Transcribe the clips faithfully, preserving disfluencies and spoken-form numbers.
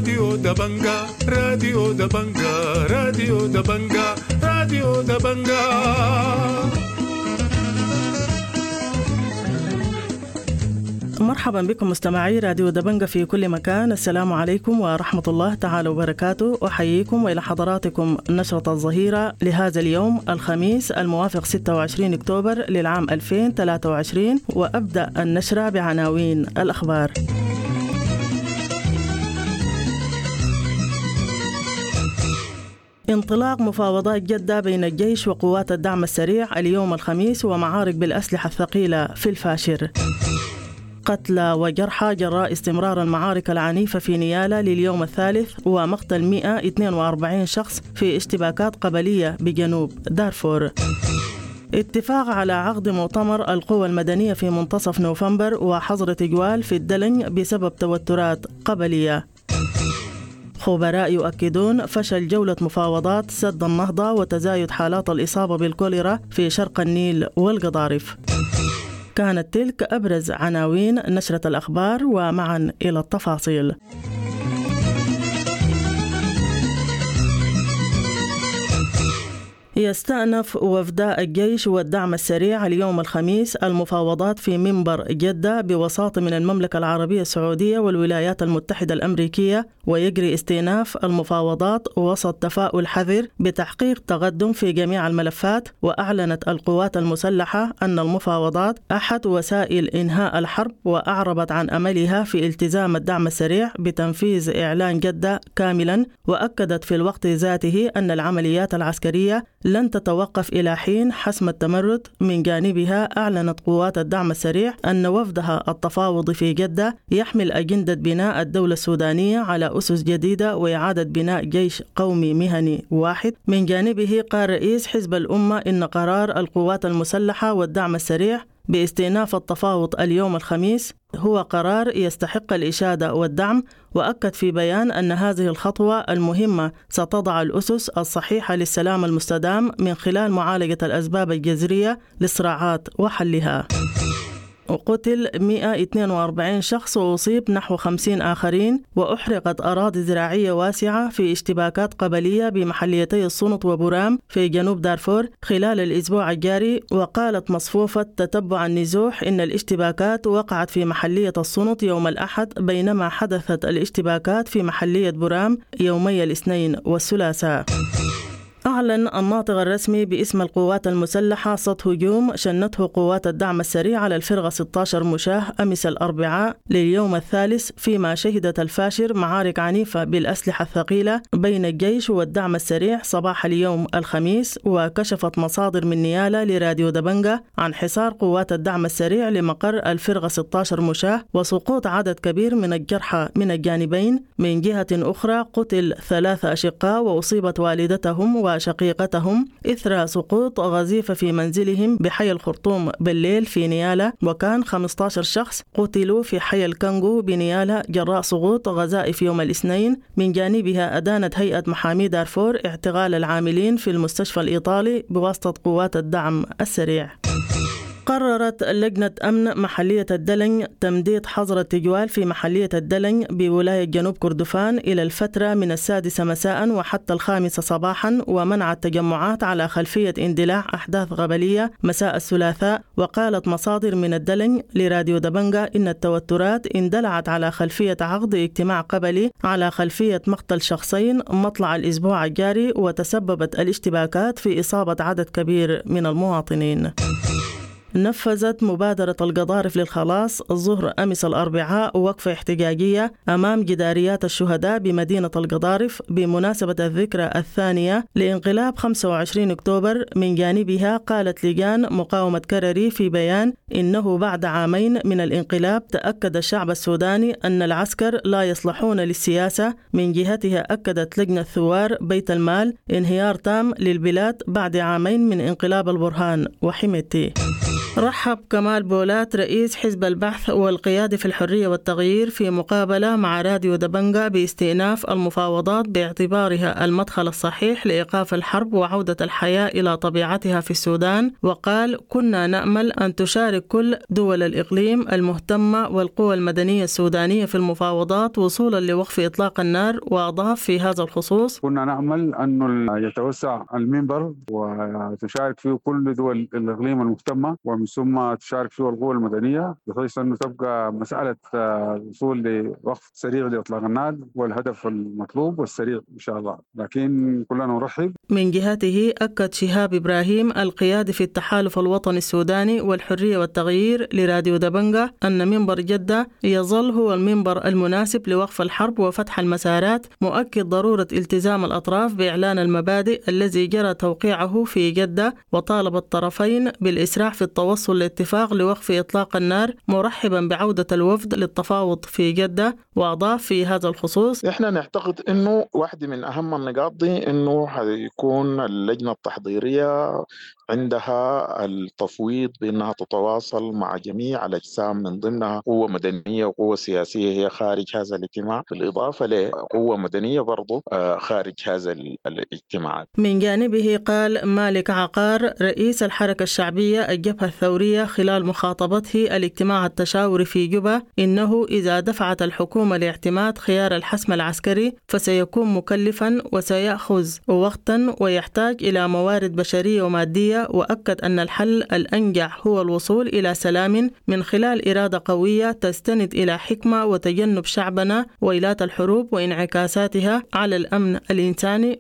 راديو دبنجا راديو دبنجا راديو دبنجا راديو دبنجا. مرحبا بكم مستمعي راديو دبنجا في كل مكان. السلام عليكم ورحمة الله تعالى وبركاته. أحييكم وإلى حضراتكم نشرة الظهيرة لهذا اليوم الخميس الموافق ستة وعشرين أكتوبر للعام ألفين وثلاثة وعشرين، وأبدأ النشرة بعناوين الأخبار. انطلاق مفاوضات جدة بين الجيش وقوات الدعم السريع اليوم الخميس، ومعارك بالأسلحة الثقيلة في الفاشر. قتلى وجرحى جراء استمرار المعارك العنيفة في نيالا لليوم الثالث، ومقتل مئة واثنين وأربعين شخص في اشتباكات قبلية بجنوب دارفور. اتفاق على عقد مؤتمر القوى المدنية في منتصف نوفمبر وحظر تجوال في الدلن بسبب توترات قبلية. خبراء يؤكدون فشل جولة مفاوضات سد النهضة وتزايد حالات الإصابة بالكوليرا في شرق النيل والقضارف. كانت تلك أبرز عناوين نشرة الأخبار، ومعا إلى التفاصيل. يستأنف وفداء الجيش والدعم السريع اليوم الخميس المفاوضات في منبر جدة بوساطة من المملكة العربية السعودية والولايات المتحدة الأمريكية، ويجري استئناف المفاوضات وسط تفاؤل حذر بتحقيق تقدم في جميع الملفات. وأعلنت القوات المسلحة أن المفاوضات أحد وسائل إنهاء الحرب، وأعربت عن أملها في التزام الدعم السريع بتنفيذ إعلان جدة كاملا، وأكدت في الوقت ذاته أن العمليات العسكرية لن تتوقف إلى حين حسم التمرد. من جانبها أعلنت قوات الدعم السريع أن وفدها التفاوض في جدة يحمل أجندة بناء الدولة السودانية على أسس جديدة وإعادة بناء جيش قومي مهني واحد. من جانبه قال رئيس حزب الأمة إن قرار القوات المسلحة والدعم السريع باستئناف التفاوض اليوم الخميس هو قرار يستحق الإشادة والدعم، وأكد في بيان أن هذه الخطوة المهمة ستضع الأسس الصحيحة للسلام المستدام من خلال معالجة الأسباب الجذرية للصراعات وحلها. وقتل مئة واثنين وأربعين شخص وأصيب نحو خمسين آخرين، وأحرقت أراضي زراعية واسعة في اشتباكات قبلية بمحليتي الصنط وبرام في جنوب دارفور خلال الأسبوع الجاري. وقالت مصفوفة تتبع النزوح إن الاشتباكات وقعت في محلية الصنط يوم الأحد، بينما حدثت الاشتباكات في محلية برام يومي الاثنين والثلاثاء. أعلن الناطق الرسمي باسم القوات المسلحة صد هجوم شنته قوات الدعم السريع على الفرقة ستة عشر مشاة أمس الأربعاء لليوم الثالث، فيما شهدت الفاشر معارك عنيفة بالأسلحة الثقيلة بين الجيش والدعم السريع صباح اليوم الخميس. وكشفت مصادر من نيالا لراديو دبنجا عن حصار قوات الدعم السريع لمقر الفرقة ستة عشر مشاة وسقوط عدد كبير من الجرحى من الجانبين. من جهة أخرى قتل ثلاثة أشقاء وأصيبت والدتهم و شقيقتهم إثر سقوط غزيفة في منزلهم بحي الخرطوم بالليل في نيالا، وكان خمسة عشر شخص قتلوا في حي الكنغو بنيالا جراء سقوط غزائف يوم الاثنين. من جانبها أدانت هيئة محامي دارفور اعتقال العاملين في المستشفى الإيطالي بواسطة قوات الدعم السريع. قررت لجنة أمن محلية الدلن تمديد حظر التجوال في محلية الدلن بولاية جنوب كردفان إلى الفترة من السادسة مساء وحتى الخامسة صباحا، ومنع التجمعات على خلفية اندلاع أحداث قبلية مساء الثلاثاء. وقالت مصادر من الدلن لراديو دبنجا إن التوترات اندلعت على خلفية عقد اجتماع قبلي على خلفية مقتل شخصين مطلع الأسبوع الجاري، وتسببت الاشتباكات في إصابة عدد كبير من المواطنين. نفذت مبادرة القضارف للخلاص الظهر أمس الأربعاء وقفة احتجاجية أمام جداريات الشهداء بمدينة القضارف بمناسبة الذكرى الثانية لانقلاب خمسة وعشرين أكتوبر. من جانبها قالت لجان مقاومة كرري في بيان إنه بعد عامين من الانقلاب تأكد الشعب السوداني أن العسكر لا يصلحون للسياسة. من جهتها أكدت لجنة ثوار بيت المال انهيار تام للبلاد بعد عامين من انقلاب البرهان وحميتي. رحب كمال بولات رئيس حزب البعث والقيادة في الحرية والتغيير في مقابلة مع راديو دبنجة باستئناف المفاوضات باعتبارها المدخل الصحيح لإيقاف الحرب وعودة الحياة إلى طبيعتها في السودان، وقال: كنا نأمل أن تشارك كل دول الإقليم المهتمة والقوى المدنية السودانية في المفاوضات وصولا لوقف إطلاق النار. وأضاف في هذا الخصوص: كنا نأمل أن يتوسع المنبر وتشارك فيه كل دول الإقليم المهتمة ومن ثم تشارك فيه القوى المدنية، بحيث أنه تبقى مسألة الوصول لوقف سريع لإطلاق النار والهدف المطلوب والسريع إن شاء الله. لكن كلنا نرحب. من جهته أكد شهاب إبراهيم القيادي في التحالف الوطني السوداني والحرية والتغيير لراديو دبنجة أن منبر جدة يظل هو المنبر المناسب لوقف الحرب وفتح المسارات، مؤكد ضرورة التزام الأطراف بإعلان المبادئ الذي جرى توقيعه في جدة، وطالب الطرفين بالإسراع في التوصل لاتفاق لوقف إطلاق النار، مرحبا بعودة الوفد للتفاوض في جدة. وأضاف في هذا الخصوص: إحنا نعتقد أنه واحدة من أهم النقاط دي أنه حيكون اللجنة التحضيرية عندها التفويض بأنها تتواصل مع جميع الأجسام من ضمنها قوة مدنية وقوة سياسية هي خارج هذا الاجتماع، بالإضافة لقوة مدنية برضو خارج هذا الاجتماع. من جانبه قال مالك عقار رئيس الحركة الشعبية الجبهة الثورية خلال مخاطبته الاجتماع التشاوري في جوبا إنه إذا دفعت الحكومة لاعتماد خيار الحسم العسكري فسيكون مكلفا وسيأخذ وقتا ويحتاج إلى موارد بشرية ومادية، وأكد أن الحل الأنجح هو الوصول إلى سلام من خلال إرادة قوية تستند إلى حكمة وتجنب شعبنا ويلات الحروب وانعكاساتها على الأمن الإنساني.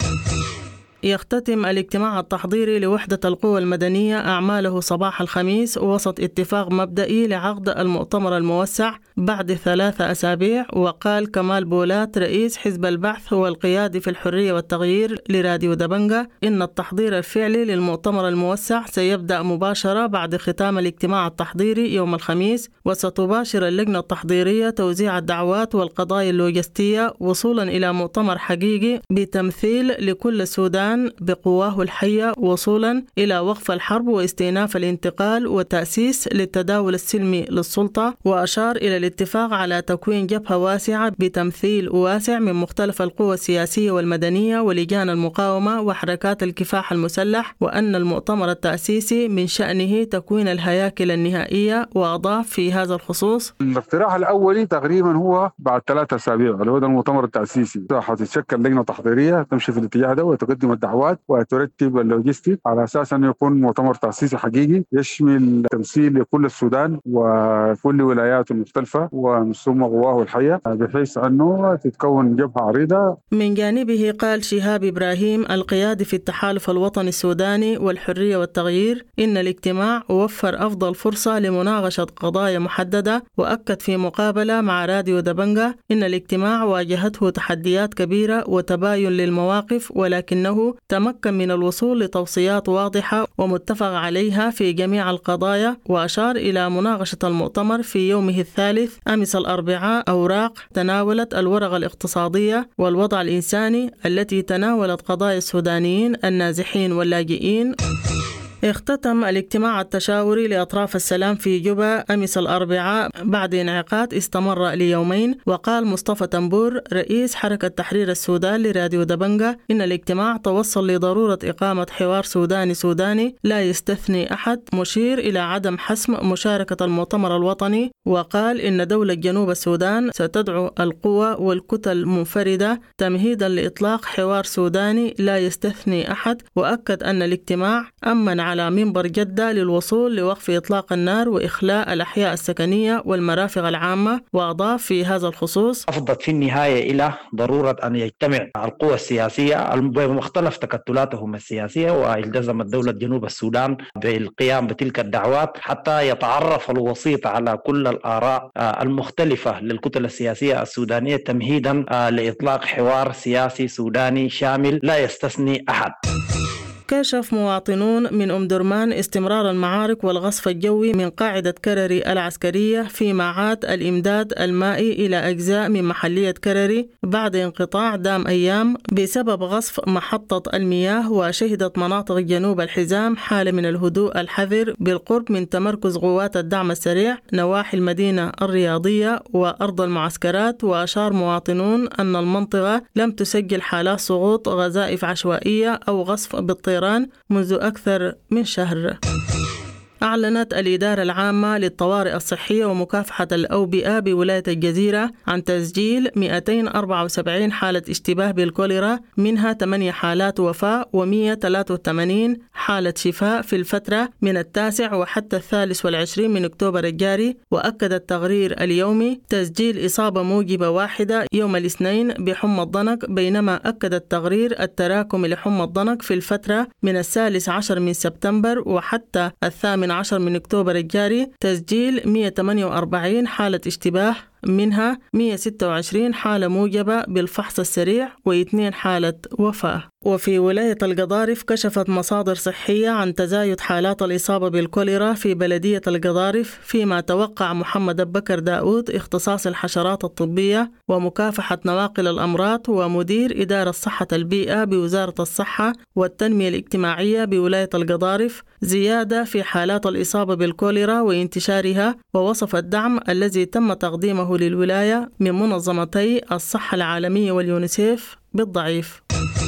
يختتم الاجتماع التحضيري لوحدة القوى المدنية أعماله صباح الخميس وسط اتفاق مبدئي لعقد المؤتمر الموسع بعد ثلاثة أسابيع. وقال كمال بولات رئيس حزب البعث والقيادي في الحرية والتغيير لراديو دبنجة إن التحضير الفعلي للمؤتمر الموسع سيبدأ مباشرة بعد ختام الاجتماع التحضيري يوم الخميس، وستباشر اللجنة التحضيرية توزيع الدعوات والقضايا اللوجستية وصولا إلى مؤتمر حقيقي بتمثيل لكل السودان بقواه الحية وصولا إلى وقف الحرب واستئناف الانتقال وتأسيس للتداول السلمي للسلطة. وأشار إلى الاتفاق على تكوين جبهة واسعة بتمثيل واسع من مختلف القوى السياسية والمدنية ولجان المقاومة وحركات الكفاح المسلح، وأن المؤتمر التأسيسي من شأنه تكوين الهياكل النهائية. وأضاف في هذا الخصوص: الاقتراح الأولي تقريبا هو بعد ثلاثة أسابيع اللي هو المؤتمر التأسيسي حتتشكل لجنة تحضيرية تمشي في الاتجاه ده وتقدم الدعوات وترتب اللوجستيك على أساس أنه يكون مؤتمر تأسيسي حقيقي يشمل تمثيل لكل السودان وكل ولاياته المختلفة ومن ثم قواه الحية بحيث أنه تتكون جبهة عريضة. من جانبه قال شهاب إبراهيم القيادي في التحالف الوطني السوداني والحرية والتغيير إن الاجتماع وفر أفضل فرصة لمناقشة قضايا محددة، وأكد في مقابلة مع راديو دبنجة إن الاجتماع واجهته تحديات كبيرة وتباين للمواقف، ولكنه تمكن من الوصول لتوصيات واضحة ومتفق عليها في جميع القضايا. وأشار إلى مناقشة المؤتمر في يومه الثالث أمس الأربعاء أوراق تناولت الورقة الاقتصادية والوضع الإنساني التي تناولت قضايا السودانيين النازحين واللاجئين. اختتم الاجتماع التشاوري لأطراف السلام في جوبا أمس الأربعاء بعد انعقاد استمر ليومين. وقال مصطفى تنبور رئيس حركة تحرير السودان لراديو دبنجة إن الاجتماع توصل لضرورة إقامة حوار سوداني سوداني لا يستثني أحد، مشير إلى عدم حسم مشاركة المؤتمر الوطني. وقال إن دولة جنوب السودان ستدعو القوى والكتل منفردة تمهيدا لإطلاق حوار سوداني لا يستثني أحد. وأكد أن الاجتماع أمن على منبر جدة للوصول لوقف إطلاق النار وإخلاء الأحياء السكنية والمرافق العامة. وأضاف في هذا الخصوص: أفضت في النهاية إلى ضرورة أن يجتمع القوى السياسية بمختلف تكتلاتهم السياسية، والتزمت دولة جنوب السودان بالقيام بتلك الدعوات حتى يتعرف الوسيط على كل الآراء المختلفة للكتل السياسية السودانية تمهيدا لإطلاق حوار سياسي سوداني شامل لا يستثني أحد. كشف مواطنون من أم درمان استمرار المعارك والغصف الجوي من قاعدة كرري العسكرية في معاد الإمداد المائي إلى أجزاء من محلية كرري بعد انقطاع دام أيام بسبب غصف محطة المياه. وشهدت مناطق جنوب الحزام حالة من الهدوء الحذر بالقرب من تمركز قوات الدعم السريع نواحي المدينة الرياضية وأرض المعسكرات. وأشار مواطنون أن المنطقة لم تسجل حالات سقوط غزائف عشوائية أو غصف بالطيران منذ أكثر من شهر. أعلنت الإدارة العامة للطوارئ الصحية ومكافحة الأوبئة بولاية الجزيرة عن تسجيل مئتين وأربعة وسبعين حالة اشتباه بالكوليرا، منها ثمانية حالات وفاة ومئة وثلاثة وثمانين حالة شفاء في الفترة من التاسع وحتى الثالث والعشرين من أكتوبر الجاري. وأكد التقرير اليومي تسجيل إصابة موجبة واحدة يوم الاثنين بحمى الضنك، بينما أكد التقرير التراكم لحمى الضنك في الفترة من الثالث عشر من سبتمبر وحتى الثامن عشر من أكتوبر الجاري تسجيل مئة وثمانية وأربعين حالة اشتباه، منها مئة وستة وعشرين حالة موجبة بالفحص السريع واثنين حالة وفاة. وفي ولاية القضارف كشفت مصادر صحية عن تزايد حالات الإصابة بالكوليرا في بلدية القضارف، فيما توقع محمد بكر داود اختصاص الحشرات الطبية ومكافحة نواقل الأمراض ومدير إدارة صحة البيئة بوزارة الصحة والتنمية الاجتماعية بولاية القضارف زيادة في حالات الإصابة بالكوليرا وانتشارها، ووصف الدعم الذي تم تقديمه للولاية من منظمتي الصحة العالمية واليونيسيف بالضعيف.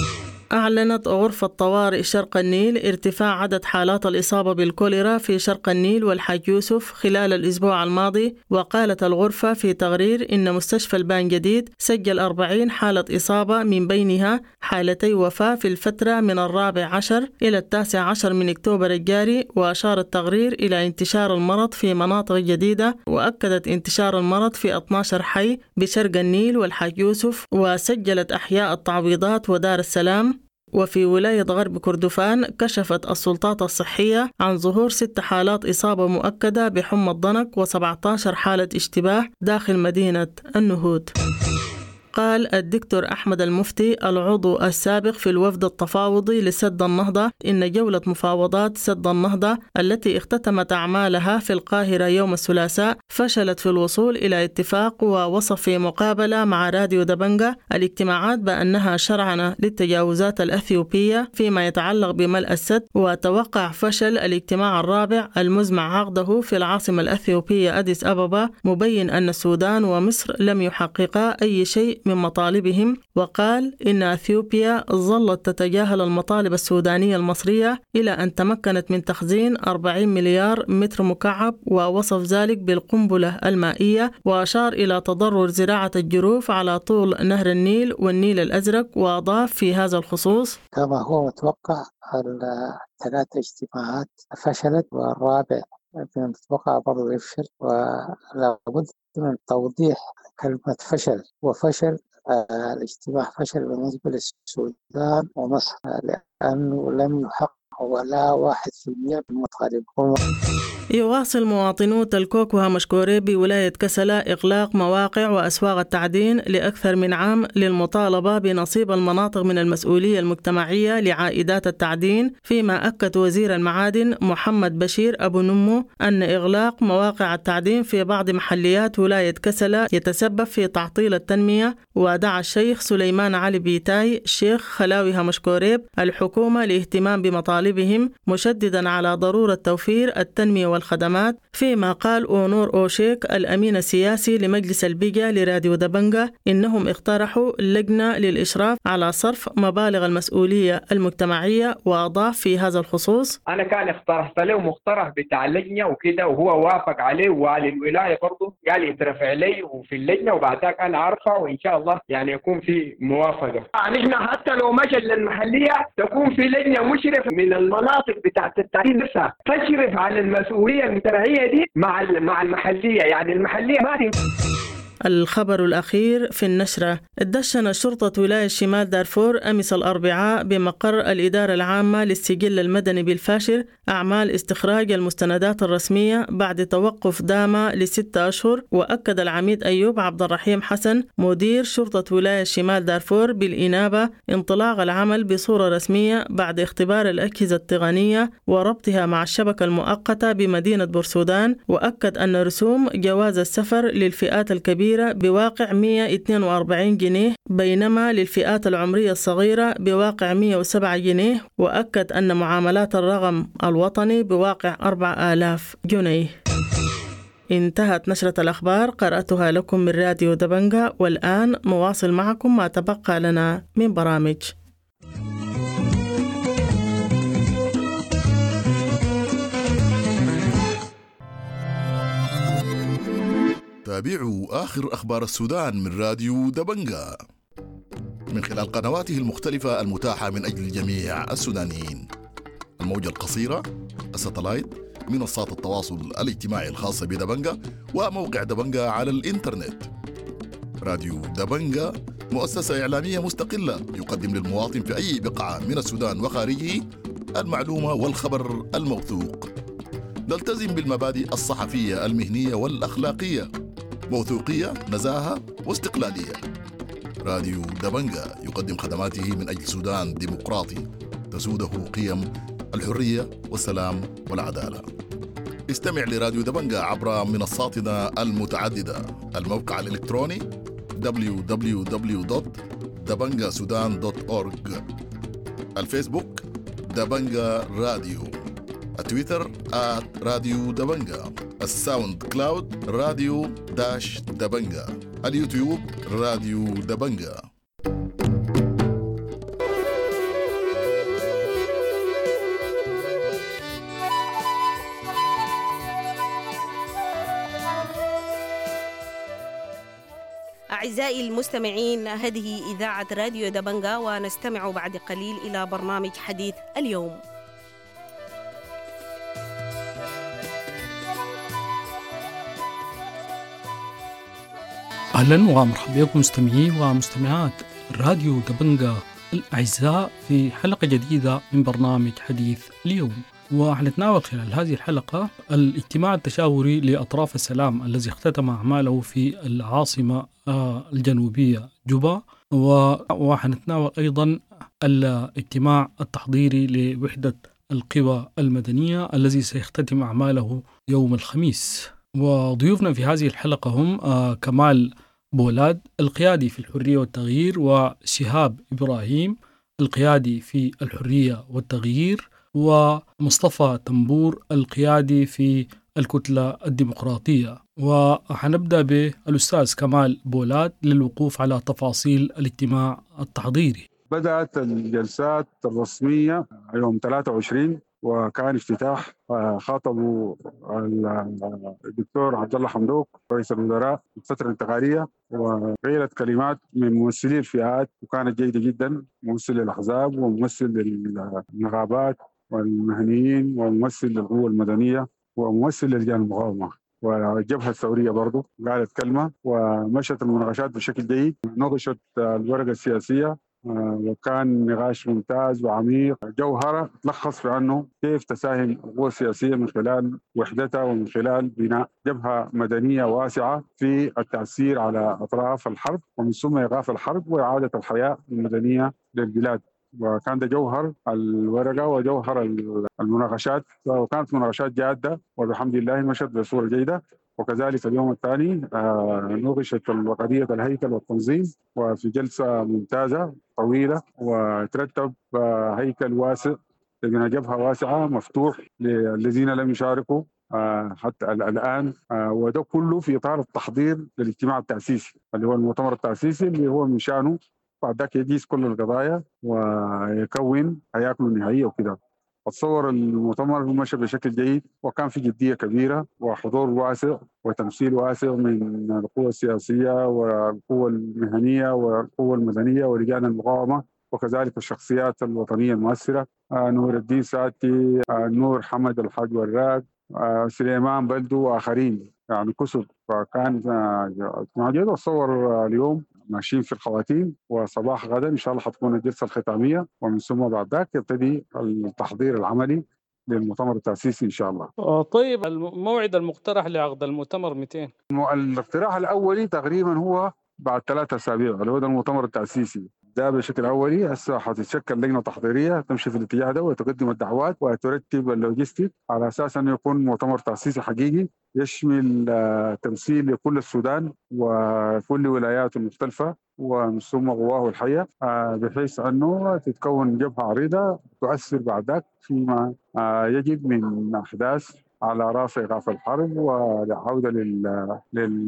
أعلنت غرفة طوارئ شرق النيل ارتفاع عدد حالات الإصابة بالكوليرا في شرق النيل والحاج يوسف خلال الأسبوع الماضي. وقالت الغرفة في تقرير إن مستشفى البان جديد سجل أربعين حالة إصابة، من بينها حالتي وفاة في الفترة من الرابع عشر إلى التاسع عشر من أكتوبر الجاري. وأشار التقرير إلى انتشار المرض في مناطق جديدة، وأكدت انتشار المرض في اثني عشر حي بشرق النيل والحاج يوسف، وسجلت أحياء التعويضات ودار السلام. وفي ولاية غرب كردفان كشفت السلطات الصحية عن ظهور ست حالات إصابة مؤكدة بحمى الضنك وسبعة عشر حالة اشتباه داخل مدينة النهود. قال الدكتور أحمد المفتي العضو السابق في الوفد التفاوضي لسد النهضة إن جولة مفاوضات سد النهضة التي اختتمت أعمالها في القاهرة يوم الثلاثاء فشلت في الوصول إلى اتفاق. ووصف في مقابلة مع راديو دبنجة الاجتماعات بأنها شرعنة للتجاوزات الأثيوبية فيما يتعلق بملء السد، وتوقع فشل الاجتماع الرابع المزمع عقده في العاصمة الأثيوبية أديس أبابا، مبين أن السودان ومصر لم يحققا أي شيء من مطالبهم. وقال إن أثيوبيا ظلت تتجاهل المطالب السودانية المصرية إلى أن تمكنت من تخزين أربعين مليار متر مكعب، ووصف ذلك بالقنبلة المائية. وأشار إلى تضرر زراعة الجروف على طول نهر النيل والنيل الأزرق. وأضاف في هذا الخصوص: كما هو متوقع الثلاث اجتماعات فشلت، والرابع متوقع برضو يفشل، ولابد من توضيح كلمة فشل. وفشل آه الاجتماع فشل بالنسبة للسودان ومصر لأنه لم يحقق ولا واحد في المئة من مطالبهم. يواصل مواطنو تلكوك وهامشكوري بولاية كسلا إغلاق مواقع وأسواق التعدين لأكثر من عام للمطالبة بنصيب المناطق من المسؤولية المجتمعية لعائدات التعدين، فيما أكد وزير المعادن محمد بشير أبو نمو أن إغلاق مواقع التعدين في بعض محليات ولاية كسلا يتسبب في تعطيل التنمية. ودعا الشيخ سليمان علي بيتاي شيخ خلاوي هامشكوريب الحكومة لاهتمام بمطالبهم، مشددا على ضرورة توفير التنمية والخدمات. فيما قال أونور أوشيك الأمين السياسي لمجلس البيجا لراديو دبنجة إنهم اقترحوا لجنة للإشراف على صرف مبالغ المسؤولية المجتمعية. وأضاف في هذا الخصوص: أنا كان اقترحت له مقترح بتاع اللجنة وكده، وهو وافق عليه، وعلى الولاية برضه قال يترفع لي وفي اللجنة، وبعدها أنا أرفع وإن شاء الله يعني يكون في موافقة. يعني إحنا حتى لو مشى للمحلية تكون في لجنة مشرفة من المناطق بتاعة التعدين نفسها تشرف على المسؤولية المجتمعية دي مع مع المحلية، يعني المحلية ما الخبر الأخير في النشرة: دشنت شرطة ولاية شمال دارفور أمس الأربعاء بمقر الإدارة العامة للسجل المدني بالفاشر أعمال استخراج المستندات الرسمية بعد توقف دام لستة أشهر. وأكد العميد أيوب عبد الرحيم حسن مدير شرطة ولاية شمال دارفور بالإنابة انطلاق العمل بصورة رسمية بعد اختبار الأجهزة التقنية وربطها مع الشبكة المؤقتة بمدينة بورسودان. وأكد أن رسوم جواز السفر للفئات الكبيرة بواقع مئة واثنين وأربعين جنيه بينما للفئات العمرية الصغيرة بواقع مئة وسبعة جنيه. وأكد أن معاملات الرقم الوطني بواقع أربعة آلاف جنيه. انتهت نشرة الأخبار، قرأتها لكم من راديو دبنجا، والآن نواصل معكم ما تبقى لنا من برامج. تابعوا آخر أخبار السودان من راديو دبنجا من خلال قنواته المختلفة المتاحة من أجل جميع السودانيين: الموجة القصيرة، الساتلايت، منصات التواصل الاجتماعي الخاصة بدبنجا، وموقع دبنجا على الإنترنت. راديو دبنجا مؤسسة إعلامية مستقلة يقدم للمواطن في أي بقعة من السودان وخارجه المعلومة والخبر الموثوق. نلتزم بالمبادئ الصحفية المهنية والأخلاقية: موثوقية، نزاهة، واستقلالية. راديو دبنجا يقدم خدماته من أجل سودان ديمقراطي تسوده قيم الحرية والسلام والعدالة. استمع لراديو دبنجا عبر منصاتنا المتعددة: الموقع الإلكتروني دبليو دبليو دبليو دوت دبنجا سودان دوت أورج، الفيسبوك دبنجا راديو، التويتر آت راديو دبنجا، الساوند كلاود راديو داش دبنجا، اليوتيوب راديو دبنجا. أعزائي المستمعين، هذه إذاعة راديو دبنجا، ونستمع بعد قليل إلى برنامج حديث اليوم. أهلا ومرحبا بكم مستمعي ومستمعات راديو دبنجا الأعزاء في حلقة جديدة من برنامج حديث اليوم. وحنتناول خلال هذه الحلقة الاجتماع التشاوري لأطراف السلام الذي اختتم أعماله في العاصمة الجنوبية جوبا، وحنتناول أيضا الاجتماع التحضيري لوحدة القوى المدنية الذي سيختتم أعماله يوم الخميس. وضيوفنا في هذه الحلقة هم كمال بولاد القيادي في الحرية والتغيير، وشهاب إبراهيم القيادي في الحرية والتغيير، ومصطفى تنبور القيادي في الكتلة الديمقراطية. وحنبدأ بالأستاذ كمال بولاد للوقوف على تفاصيل الاجتماع التحضيري. بدأت الجلسات الرسمية يوم ثلاثة وعشرين، وكان افتتاح خاطبوا الدكتور عبد الله حمدوك رئيس الوزراء في الفترة الانتقالية، وقيلت كلمات من ممثلي الفئات وكانت جيدة جدا: ممثل للأحزاب وممثل للنقابات والمهنيين وممثل للقوى المدنية وممثل للجان المقاومة والجبهة الثورية برضو قالت كلمة. ومشت المناقشات بشكل جيد، ناقشت الورقة السياسية وكان نقاش ممتاز وعميق. جوهرة تلخص في أنه كيف تساهم القوى السياسية من خلال وحدتها ومن خلال بناء جبهة مدنية واسعة في التأثير على أطراف الحرب ومن ثم إيقاف الحرب وإعادة الحياة المدنية للبلاد. وكان ده جوهر الورقة وجوهر المناقشات، وكانت مناقشات جادة وبحمد الله مشت بصورة جيدة. وكذلك اليوم الثاني ناقشت قضية الهيكل والتنظيم وفي جلسة ممتازة طويلة، وترتب هيكل واسع لبناء جبهة واسعة مفتوح للذين لم يشاركوا حتى الآن، وده كله في إطار التحضير للاجتماع التأسيسي اللي هو المؤتمر التأسيسي اللي هو من شأنه بعد ذاك يقيس كل القضايا ويكون هياكله النهائية وكده. اتصور المؤتمر مشى بشكل جيد وكان في جدية كبيرة وحضور واسع وتمثيل واسع من القوى السياسية والقوى المهنية والقوى المدنية ولجان المقاومة وكذلك الشخصيات الوطنية المؤثرة: نور الدين ساتي، نور حمد الحاج وراق، سليمان بلدو وآخرين. يعني كسب، فكان اجتماع جيد. وتصور اليوم ماشيين في الخواتيم، وصباح غدا ان شاء الله حتكون الجلسه الختاميه، ومن ثم بعد ذاك يبتدي التحضير العملي للمؤتمر التاسيسي ان شاء الله. آه طيب، الموعد المقترح لعقد المؤتمر متى؟ الاقتراح الاولي تقريبا هو بعد ثلاثة اسابيع، اللي هو ده المؤتمر التاسيسي. ده بشكل اولي. هسه حتتشكل لجنه تحضيريه تمشي في الاتجاه ده، وتقدم الدعوات وترتب اللوجستيك على اساس انه يكون مؤتمر تاسيسي حقيقي يشمل آه، تمثيل لكل السودان وكل ولاياته المختلفه ومن ثم قواه الحيه، آه، بحيث انه تتكون جبهه عريضه تؤثر بعد ذاك فيما آه، يجب من احداث على راس ايقاف الحرب والعوده لل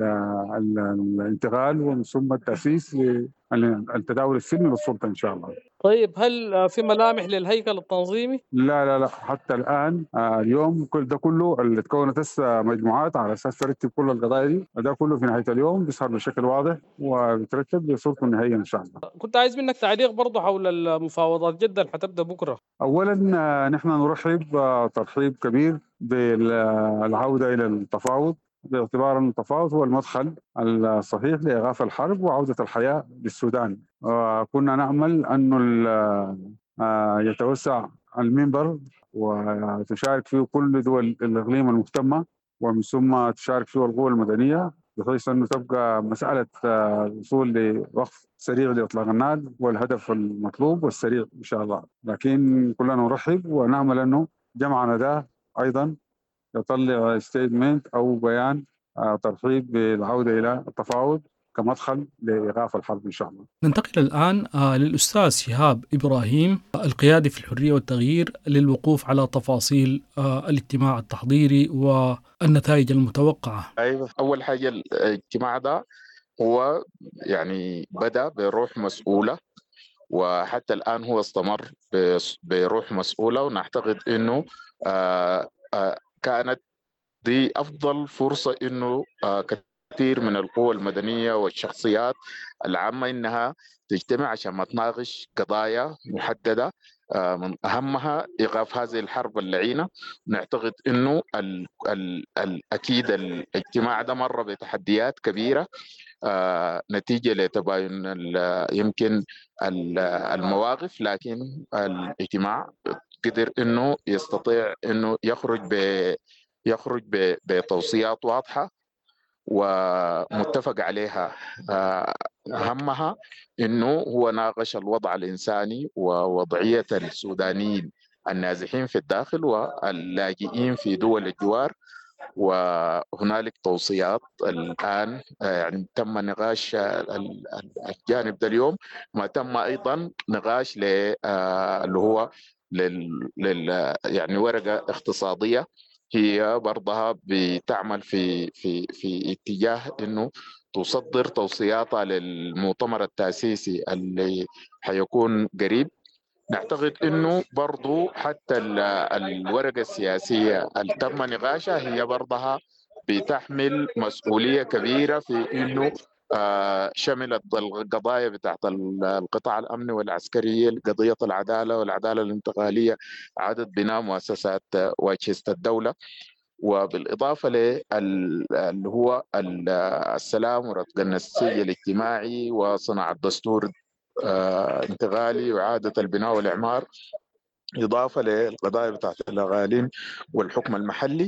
للانتقال ومن ثم التاسيس للتداول السلمي للسلطه ان شاء الله. طيب، هل في ملامح للهيكل التنظيمي؟ لا لا لا حتى الان آه اليوم كل ده كله اللي تكونت هسه مجموعات على اساس ترتب كل القضايا دي، ده كله في نهايه اليوم بيظهر بشكل واضح وبيترتب لصورته النهائيه ان شاء الله. كنت عايز منك تعليق برضه حول المفاوضات جدة اللي حتبدا بكره. اولا آه نحن نرحب آه ترحيب كبير بالعوده الى التفاوض، باعتبار أن التفاوض هو المدخل الصحيح لإيقاف الحرب وعودة الحياة للسودان. وكنا نأمل أن يتوسع المنبر وتشارك فيه كل دول الإقليم المهتمة، ومن ثم تشارك فيه القوى المدنية، بحيث أنه تبقى مسألة الوصول لوقف سريع لإطلاق النار والهدف المطلوب والسريع إن شاء الله. لكن كلنا نرحب ونأمل أنه جمعنا ده أيضا يطلع ستيتمنت أو بيان ترحيب بالعودة إلى التفاوض كمدخل لإيقاف الحرب إن شاء الله. ننتقل الآن للأستاذ شهاب إبراهيم، القيادي في الحرية والتغيير، للوقوف على تفاصيل الاجتماع التحضيري والنتائج المتوقعة. أيوة، أول حاجة الاجتماع ده هو يعني بدأ بروح مسؤولة، وحتى الآن هو استمر بروح مسؤولة، ونعتقد أنه آآ آآ كانت دي أفضل فرصة أنه كثير من القوى المدنية والشخصيات العامة إنها تجتمع عشان ما تناقش قضايا محددة، من أهمها إيقاف هذه الحرب اللعينة. نعتقد أنه ال ال ال أكيد الاجتماع ده مر بتحديات كبيرة نتيجة لتباين يمكن المواقف، لكن الاجتماع قدر أنه يستطيع أنه يخرج ب يخرج بتوصيات واضحة ومتفق عليها. أهمها أنه هو ناقش الوضع الإنساني ووضعية السودانيين النازحين في الداخل واللاجئين في دول الجوار، وهنالك توصيات الآن يعني تم نقاش الجانب ده اليوم، ما تم أيضا نقاش اللي هو لل يعني ورقة اقتصادية هي برضها بتعمل في في في اتجاه انه تصدر توصياتها للمؤتمر التاسيسي اللي حيكون قريب. نعتقد انه برضو حتى الورقه السياسيه اللي تم نقاشها هي برضها بتحمل مسؤوليه كبيره في انه آه شملت القضايا بتاعت القطاع الامني والعسكري، قضيه العداله والعداله الانتقاليه، اعاده بناء مؤسسات واجهزه الدوله، وبالاضافه ل اللي هو السلام ورتق النسيج الاجتماعي وصناعه دستور آه انتقالي واعاده البناء والاعمار، إضافة للقضايا بتاعت الأغاليم والحكم المحلي.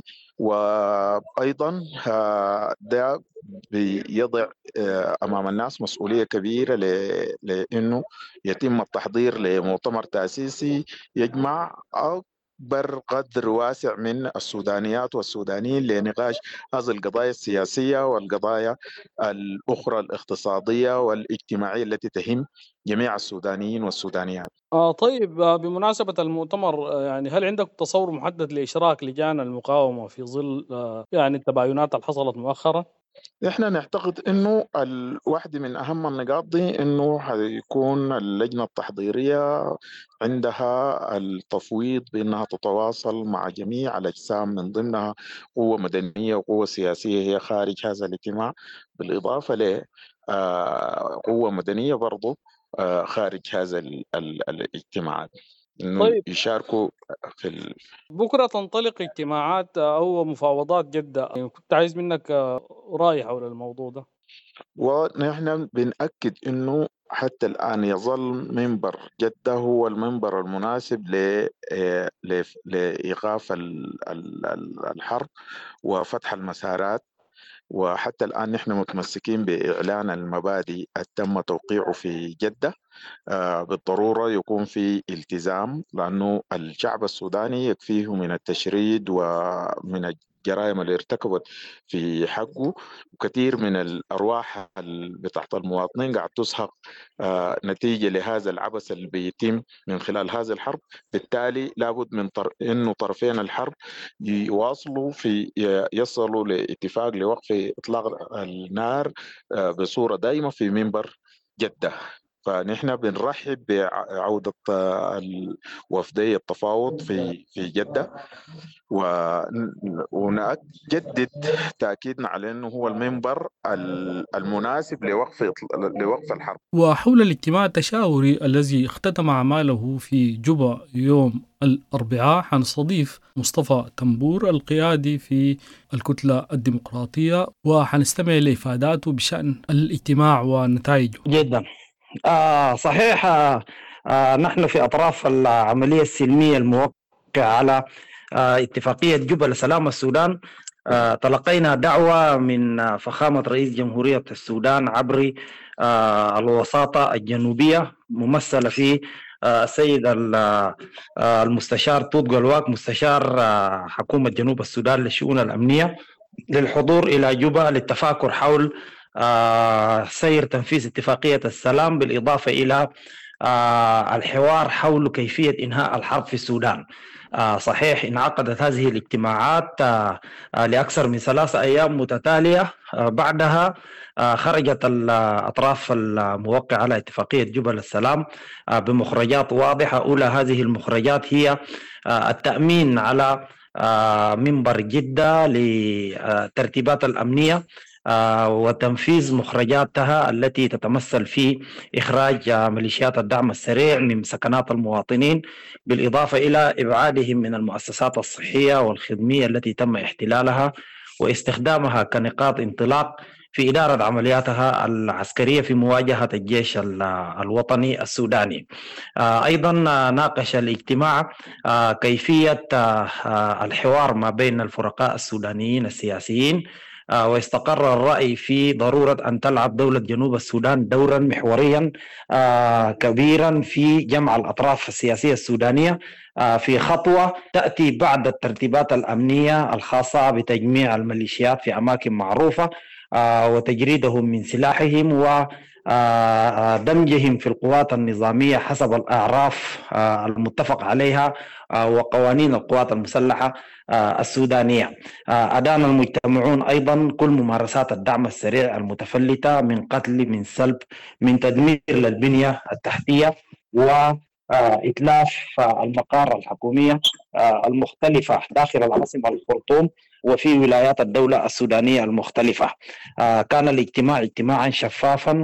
وأيضا ده بيضع أمام الناس مسؤولية كبيرة لأنه يتم التحضير لمؤتمر تأسيسي يجمع أكبر قدر واسع من السودانيات والسودانيين لنقاش هذه القضايا السياسية والقضايا الأخرى الاقتصادية والاجتماعية التي تهم جميع السودانيين والسودانيات. آه طيب، بمناسبة المؤتمر، يعني هل عندك تصور محدد لإشراك لجان المقاومة في ظل يعني التباينات اللي حصلت مؤخرا؟ احنا نعتقد انه واحدة من اهم النقاط دي انه حيكون اللجنة التحضيرية عندها التفويض بانها تتواصل مع جميع الاجسام، من ضمنها قوة مدنية وقوة سياسية هي خارج هذا الاجتماع، بالاضافة ل قوة مدنية برضو خارج هذا الاجتماع. إنه طيب يشاركوا في ال... بكرة تنطلق اجتماعات أو مفاوضات جدة، يعني كنت عايز منك رأي حول الموضوع ده. ونحن بنأكد إنه حتى الآن يظل منبر جدة هو المنبر المناسب ل... آه، ل... لإيقاف ال- ال- ال- الحرب وفتح المسارات. وحتى الآن نحن متمسكين بإعلان المبادئ التم توقيعه في جدة. آه، بالضرورة يكون في التزام، لأنه الشعب السوداني يكفيه من التشريد ومن الجرائم اللي ارتكبت في حقه، وكثير من الأرواح ال- بتاعت المواطنين قاعد تسحق آه، نتيجة لهذا العبث اللي بيتم من خلال هذه الحرب. بالتالي لابد من طر... إنه طرفين الحرب يواصلوا في ي- يصلوا لاتفاق لوقف إطلاق النار آه، بصورة دائمة في منبر جدة. فنحن بنرحب بعودة آه، وفدي التفاوض في في جدة، ون- ونجدد تأكيدنا على أنه هو المنبر ال- المناسب لوقف إطل- لوقف الحرب. وحول الاجتماع التشاوري الذي اختتم أعماله في جوبا يوم الأربعاء، حنستضيف مصطفى تنبور القيادي في الكتلة الديمقراطية وحنستمع لإفاداته بشأن الاجتماع ونتائجه. جدا. آه صحيح. آه آه نحن في أطراف العملية السلمية الموقعة على آه اتفاقية جوبا لسلام السودان. آه تلقينا دعوة من آه فخامة رئيس جمهورية السودان عبر آه الوساطة الجنوبية، ممثلة في آه السيد آه المستشار توت جلواك، مستشار آه حكومة جنوب السودان للشؤون الأمنية، للحضور إلى جوبا للتفاكر حول آه سير تنفيذ اتفاقية السلام، بالإضافة إلى آه الحوار حول كيفية إنهاء الحرب في السودان. آه صحيح انعقدت هذه الاجتماعات آه آه لأكثر من ثلاثة أيام متتالية. آه بعدها آه خرجت الأطراف الموقعة على اتفاقية جوبا للسلام آه بمخرجات واضحة. أولى هذه المخرجات هي آه التأمين على آه منبر جدة للترتيبات الأمنية آه وتنفيذ مخرجاتها التي تتمثل في إخراج آه ميليشيات الدعم السريع من سكنات المواطنين، بالإضافة إلى إبعادهم من المؤسسات الصحية والخدمية التي تم احتلالها واستخدامها كنقاط انطلاق في إدارة عملياتها العسكرية في مواجهة الجيش الوطني السوداني. آه أيضا ناقش الاجتماع آه كيفية آه الحوار ما بين الفرقاء السودانيين السياسيين، آه واستقر الرأي في ضرورة أن تلعب دولة جنوب السودان دورا محوريا آه كبيرا في جمع الأطراف السياسية السودانية آه في خطوة تأتي بعد الترتيبات الأمنية الخاصة بتجميع الميليشيات في أماكن معروفة آه وتجريدهم من سلاحهم و دمجهم في القوات النظامية حسب الأعراف المتفق عليها وقوانين القوات المسلحة السودانية. أدان المجتمعون أيضا كل ممارسات الدعم السريع المتفلتة من قتل، من سلب، من تدمير للبنية التحتية وإتلاف المقار الحكومية المختلفة داخل العاصمة الخرطوم وفي ولايات الدولة السودانية المختلفة. كان الاجتماع اجتماعا شفافا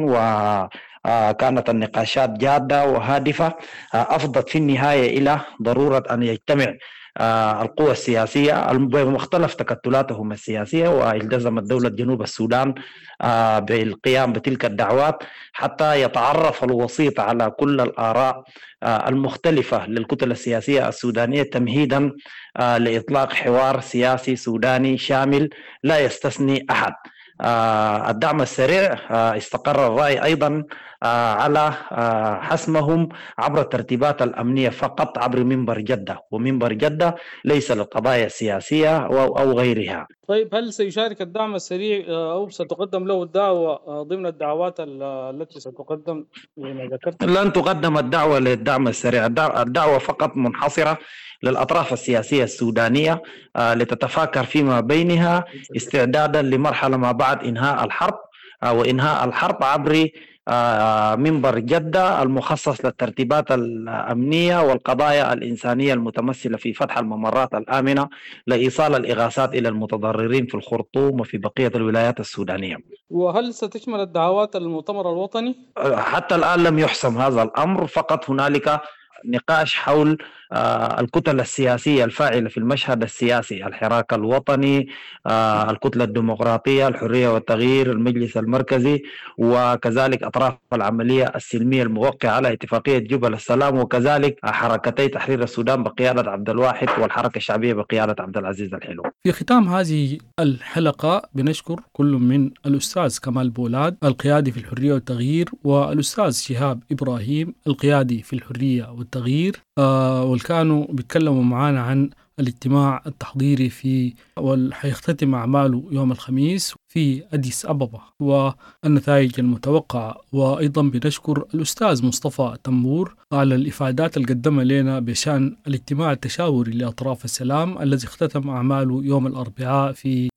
وكانت النقاشات جادة وهادفة، أفضت في النهاية إلى ضرورة أن يجتمع القوى السياسية بمختلف تكتلاتهم السياسية، والتزمت دولة جنوب السودان بالقيام بتلك الدعوات حتى يتعرف الوسيط على كل الآراء المختلفة للكتل السياسية السودانية، تمهيدا لإطلاق حوار سياسي سوداني شامل لا يستثني أحد. الدعم السريع استقر الرأي أيضا على حسمهم عبر الترتيبات الأمنية فقط عبر منبر جدة، ومنبر جدة ليس للقضايا السياسية أو غيرها. طيب، هل سيشارك الدعم السريع أو ستقدم له الدعوة ضمن الدعوات التي ستقدم؟ لن تقدم الدعوة للدعم السريع، الدعوة فقط منحصرة للأطراف السياسية السودانية لتتفاكر فيما بينها استعدادا لمرحلة ما بعد إنهاء الحرب، وإنهاء الحرب عبر منبر جدة المخصص للترتيبات الأمنية والقضايا الإنسانية المتمثلة في فتح الممرات الآمنة لإيصال الإغاثات إلى المتضررين في الخرطوم وفي بقية الولايات السودانية. وهل ستشمل الدعوات المؤتمر الوطني؟ حتى الآن لم يحسم هذا الأمر، فقط هنالك نقاش حول الكتل السياسية الفاعلة في المشهد السياسي، الحراك الوطني، الكتلة الديمقراطية، الحرية والتغيير، المجلس المركزي، وكذلك أطراف العملية السلمية الموقعة على اتفاقية جبل السلام، وكذلك حركتي تحرير السودان بقيادة عبد الواحد والحركة الشعبية بقيادة عبد العزيز الحلو. في ختام هذه الحلقة بنشكر كل من الأستاذ كمال بولاد القيادي في الحرية والتغيير، والأستاذ شهاب إبراهيم القيادي في الحرية والتغيير، آه والكانوا بيتكلموا معانا عن الاجتماع التحضيري في وحيختتم أعماله يوم الخميس في أديس أبابا والنتائج المتوقعة. وأيضا بنشكر الأستاذ مصطفى تنبور على الإفادات اللي قدمها لنا بشأن الاجتماع التشاوري لأطراف السلام الذي اختتم أعماله يوم الأربعاء في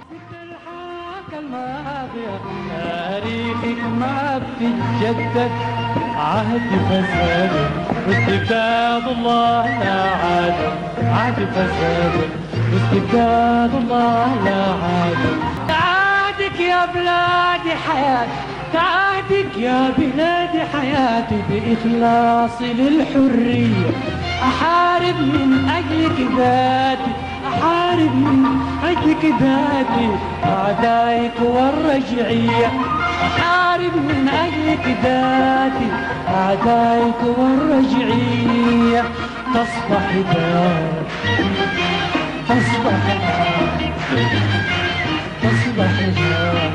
تاريخك ما بتتجدد، عهد فساد واستبداد الله لا عاد، عهد فساد واستبداد الله لا عاد. تعهدك يا بلادي حياتي، تعهدك يا بلادي حياتي، بإخلاصي للحرية أحارب من أجلك ذاتي، أحارب من أجلك ذاتي، أعدائك والرجعية أحارب من أجلك ذاتي، أعدائك والرجعية تصبح دار، تصبح دار، تصبح دار.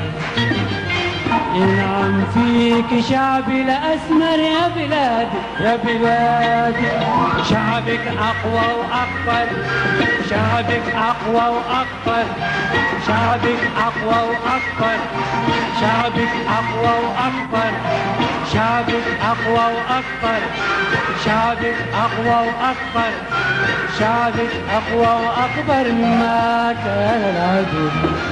ينعم فيك شعبي الأسمر يا بلادي، يا بلادي شعبك أقوى وأكبر، شعبك أقوى وأكبر، شعبك أقوى وأكبر، شعبك أقوى وأكبر، شعبك أقوى وأكبر، شعبك أقوى وأكبر، شعبك أقوى وأكبر مما كان العدو.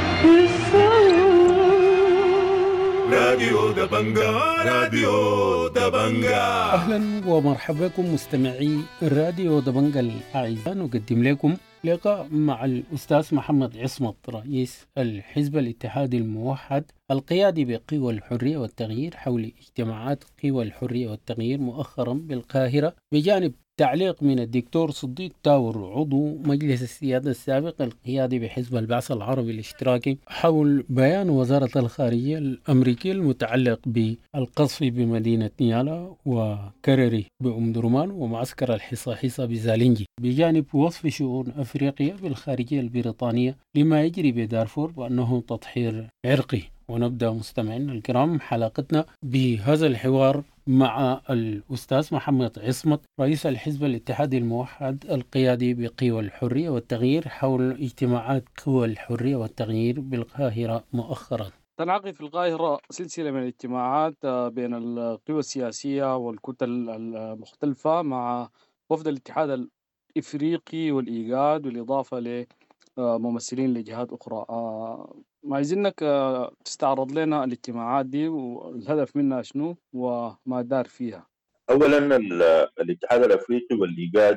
راديو دبنجا، راديو دبنجا. أهلا ومرحبا بكم مستمعي راديو دبنجا الأعزاء. نقدم لكم لقاء مع الأستاذ محمد عصمت رئيس الحزب الاتحادي الموحد القيادي بقوى الحرية والتغيير حول اجتماعات قوى الحرية والتغيير مؤخرا بالقاهرة، بجانب تعليق من الدكتور صديق تاور عضو مجلس السيادة السابق القيادي بحزب البعث العربي الاشتراكي حول بيان وزارة الخارجية الأمريكية المتعلق بالقصف بمدينة نيالا وكرري بأم درمان ومعسكر الحصاحصة بزالنجي، بجانب وصف شؤون أفريقيا بالخارجية البريطانية لما يجري بدارفور بأنه تضحير عرقي. ونبدأ مستمعينا الكرام حلقتنا بهذا الحوار مع الأستاذ محمد عصمت رئيس الحزب الاتحادي الموحد القيادي بقوى الحرية والتغيير حول اجتماعات قوى الحرية والتغيير بالقاهرة مؤخرا. تنعقد في القاهرة سلسلة من الاجتماعات بين القوى السياسية والكتل المختلفة مع وفد الاتحاد الإفريقي والإيجاد بالإضافة لممثلين لجهات أخرى. ما عايزينك تستعرض لنا الاجتماعات دي والهدف منها شنو وما دار فيها. اولا الاتحاد الافريقي والايجاد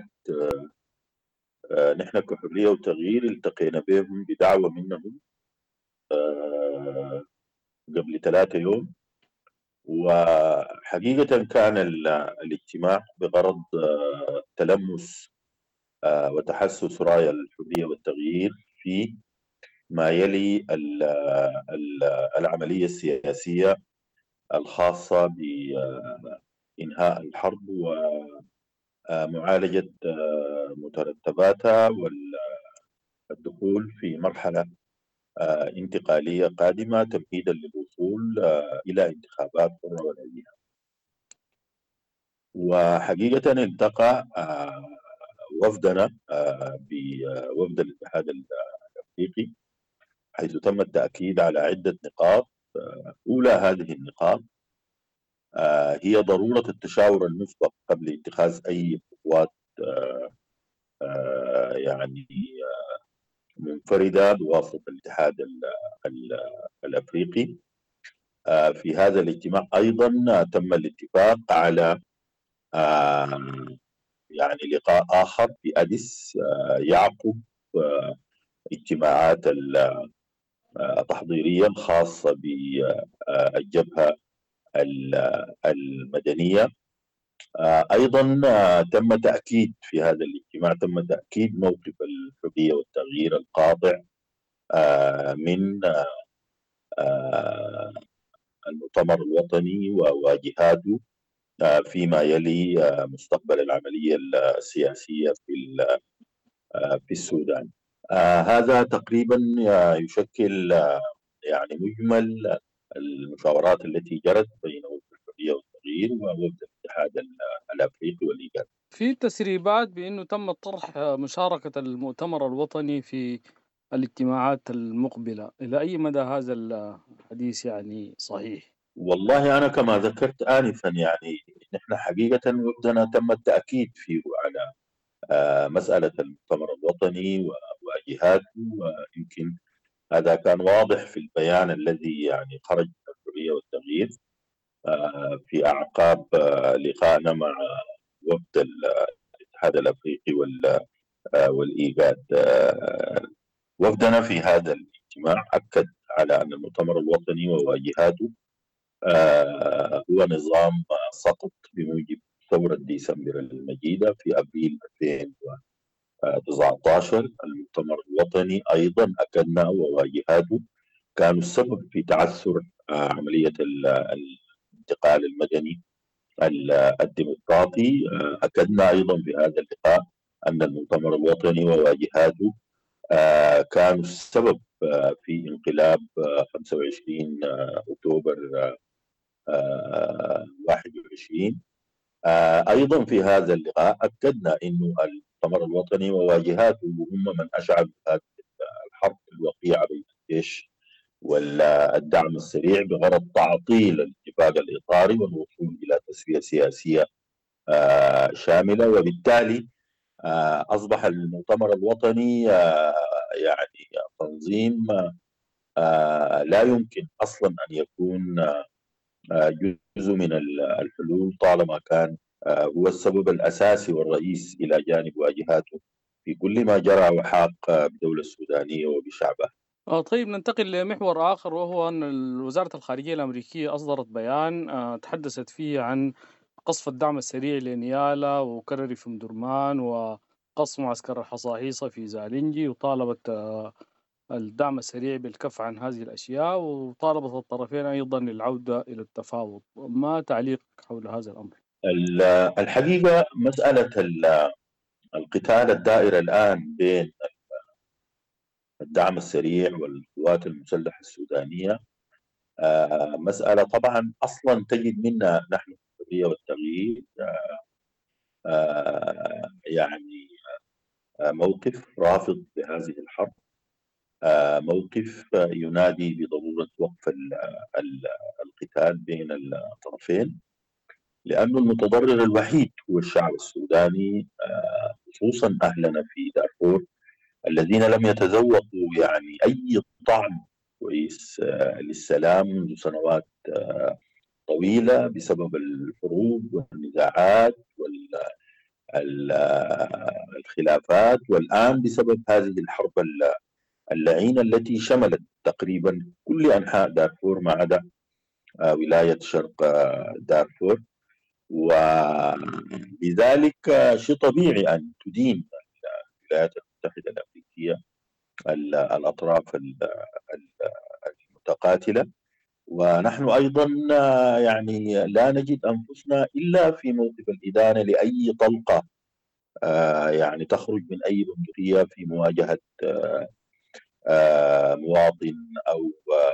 نحن كحريه وتغيير التقينا بهم بدعوه منهم قبل ثلاثة يوم، وحقيقه كان الاجتماع بغرض تلمس وتحسس راية الحريه والتغيير في ما يلي العملية السياسية الخاصة بإنهاء الحرب ومعالجة مترتباتها والدخول في مرحلة انتقالية قادمة تمهيدا للوصول إلى انتخابات حرة ونزيهة. وحقيقة التقى وفدنا بوفد الاتحاد الأفريقي حيث تم التأكيد على عدة نقاط. أولى هذه النقاط هي ضرورة التشاور المسبق قبل اتخاذ أي خطوات يعني منفردة بواسطة الاتحاد الأفريقي. في هذا الاجتماع أيضا تم الاتفاق على يعني لقاء آخر في أديس يعقب اجتماعات التحضيرية الخاصة بالجبهة المدنية أيضا تم تأكيد في هذا الاجتماع تم تأكيد موقف الحرية والتغيير القاطع من المؤتمر الوطني وواجهاته فيما يلي مستقبل العملية السياسية في في السودان. هذا تقريبا يشكل يعني مجمل المشاورات التي جرت بين وفد الحرية والتغيير ووفد الاتحاد الافريقي والايجاد. في تسريبات بانه تم طرح مشاركة المؤتمر الوطني في الاجتماعات المقبلة، الى اي مدى هذا الحديث يعني صحيح؟ والله انا كما ذكرت انفا يعني نحن حقيقة وفدنا تم التاكيد فيه على مسألة المؤتمر الوطني وواجهاته، ويمكن هذا كان واضح في البيان الذي يعني خرج من الحرية والتغيير في أعقاب لقائنا مع وفد الاتحاد الأفريقي والإيجاد. وفدنا في هذا الاجتماع أكد على أن المؤتمر الوطني وواجهاته هو نظام سقط بموجب ثورة ديسمبر المجيدة في أبريل ألفين وتسعة عشر. المؤتمر الوطني أيضا أكدنا وواجهاته كانوا السبب في تعثر عملية الانتقال المدني الديمقراطي. أكدنا أيضا في هذا اللقاء أن المؤتمر الوطني وواجهاته كانوا السبب في انقلاب خمسة وعشرين أكتوبر واحد وعشرين. أيضا في هذا اللقاء أكدنا أنه المؤتمر الوطني وواجهاته هم من أشعلوا هذه الحرب الوقيعة بين الجيش والدعم السريع بغرض تعطيل الاتفاق الإطاري والوصول إلى تسوية سياسية شاملة، وبالتالي أصبح المؤتمر الوطني يعني تنظيم لا يمكن أصلا أن يكون جزء من الحلول طالما كان هو السبب الأساسي والرئيس إلى جانب واجهاته في كل ما جرى وحاق بالدولة السودانية وبشعبها. آه طيب ننتقل لمحور آخر، وهو أن وزارة الخارجية الأمريكية أصدرت بيان آه تحدثت فيه عن قصف الدعم السريع لنيالا وكرري في مدرمان وقصف معسكر الحصاحيصة في زالنجي، وطالبت آه الدعم السريع بالكف عن هذه الأشياء، وطالبت الطرفين أيضا للعودة إلى التفاوض. ما تعليق حول هذا الأمر؟ الحقيقة مسألة القتال الدائر الآن بين الدعم السريع والقوات المسلحة السودانية مسألة طبعا أصلا تجد منا نحن في الحرية والتغيير يعني موقف رافض لهذه الحرب، موقف ينادي بضرورة وقف القتال بين الطرفين، لأن المتضرر الوحيد هو الشعب السوداني، خصوصا أهلنا في دارفور الذين لم يتذوقوا يعني أي طعم كويس للسلام منذ سنوات طويلة بسبب الحروب والنزاعات والخلافات، والآن بسبب هذه الحرب اللعينة التي شملت تقريبا كل أنحاء دارفور ما عدا ولاية شرق دارفور. ولذلك شيء طبيعي أن تدين الولايات المتحدة الأمريكية الأطراف المتقاتلة، ونحن أيضا يعني لا نجد أنفسنا إلا في موقف الإدانة لأي طلقة يعني تخرج من أي بندقية في مواجهة مواطن أو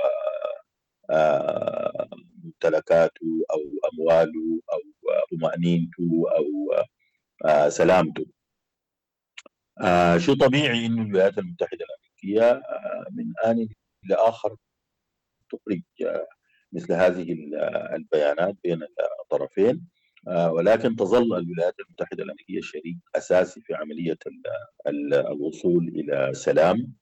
ممتلكاته أو أمواله أو طمأنينته أو سلامته. شيء طبيعي أن الولايات المتحدة الأمريكية من آن لآخر تخرج مثل هذه البيانات بين الطرفين، ولكن تظل الولايات المتحدة الأمريكية شريك أساسي في عملية الوصول إلى سلام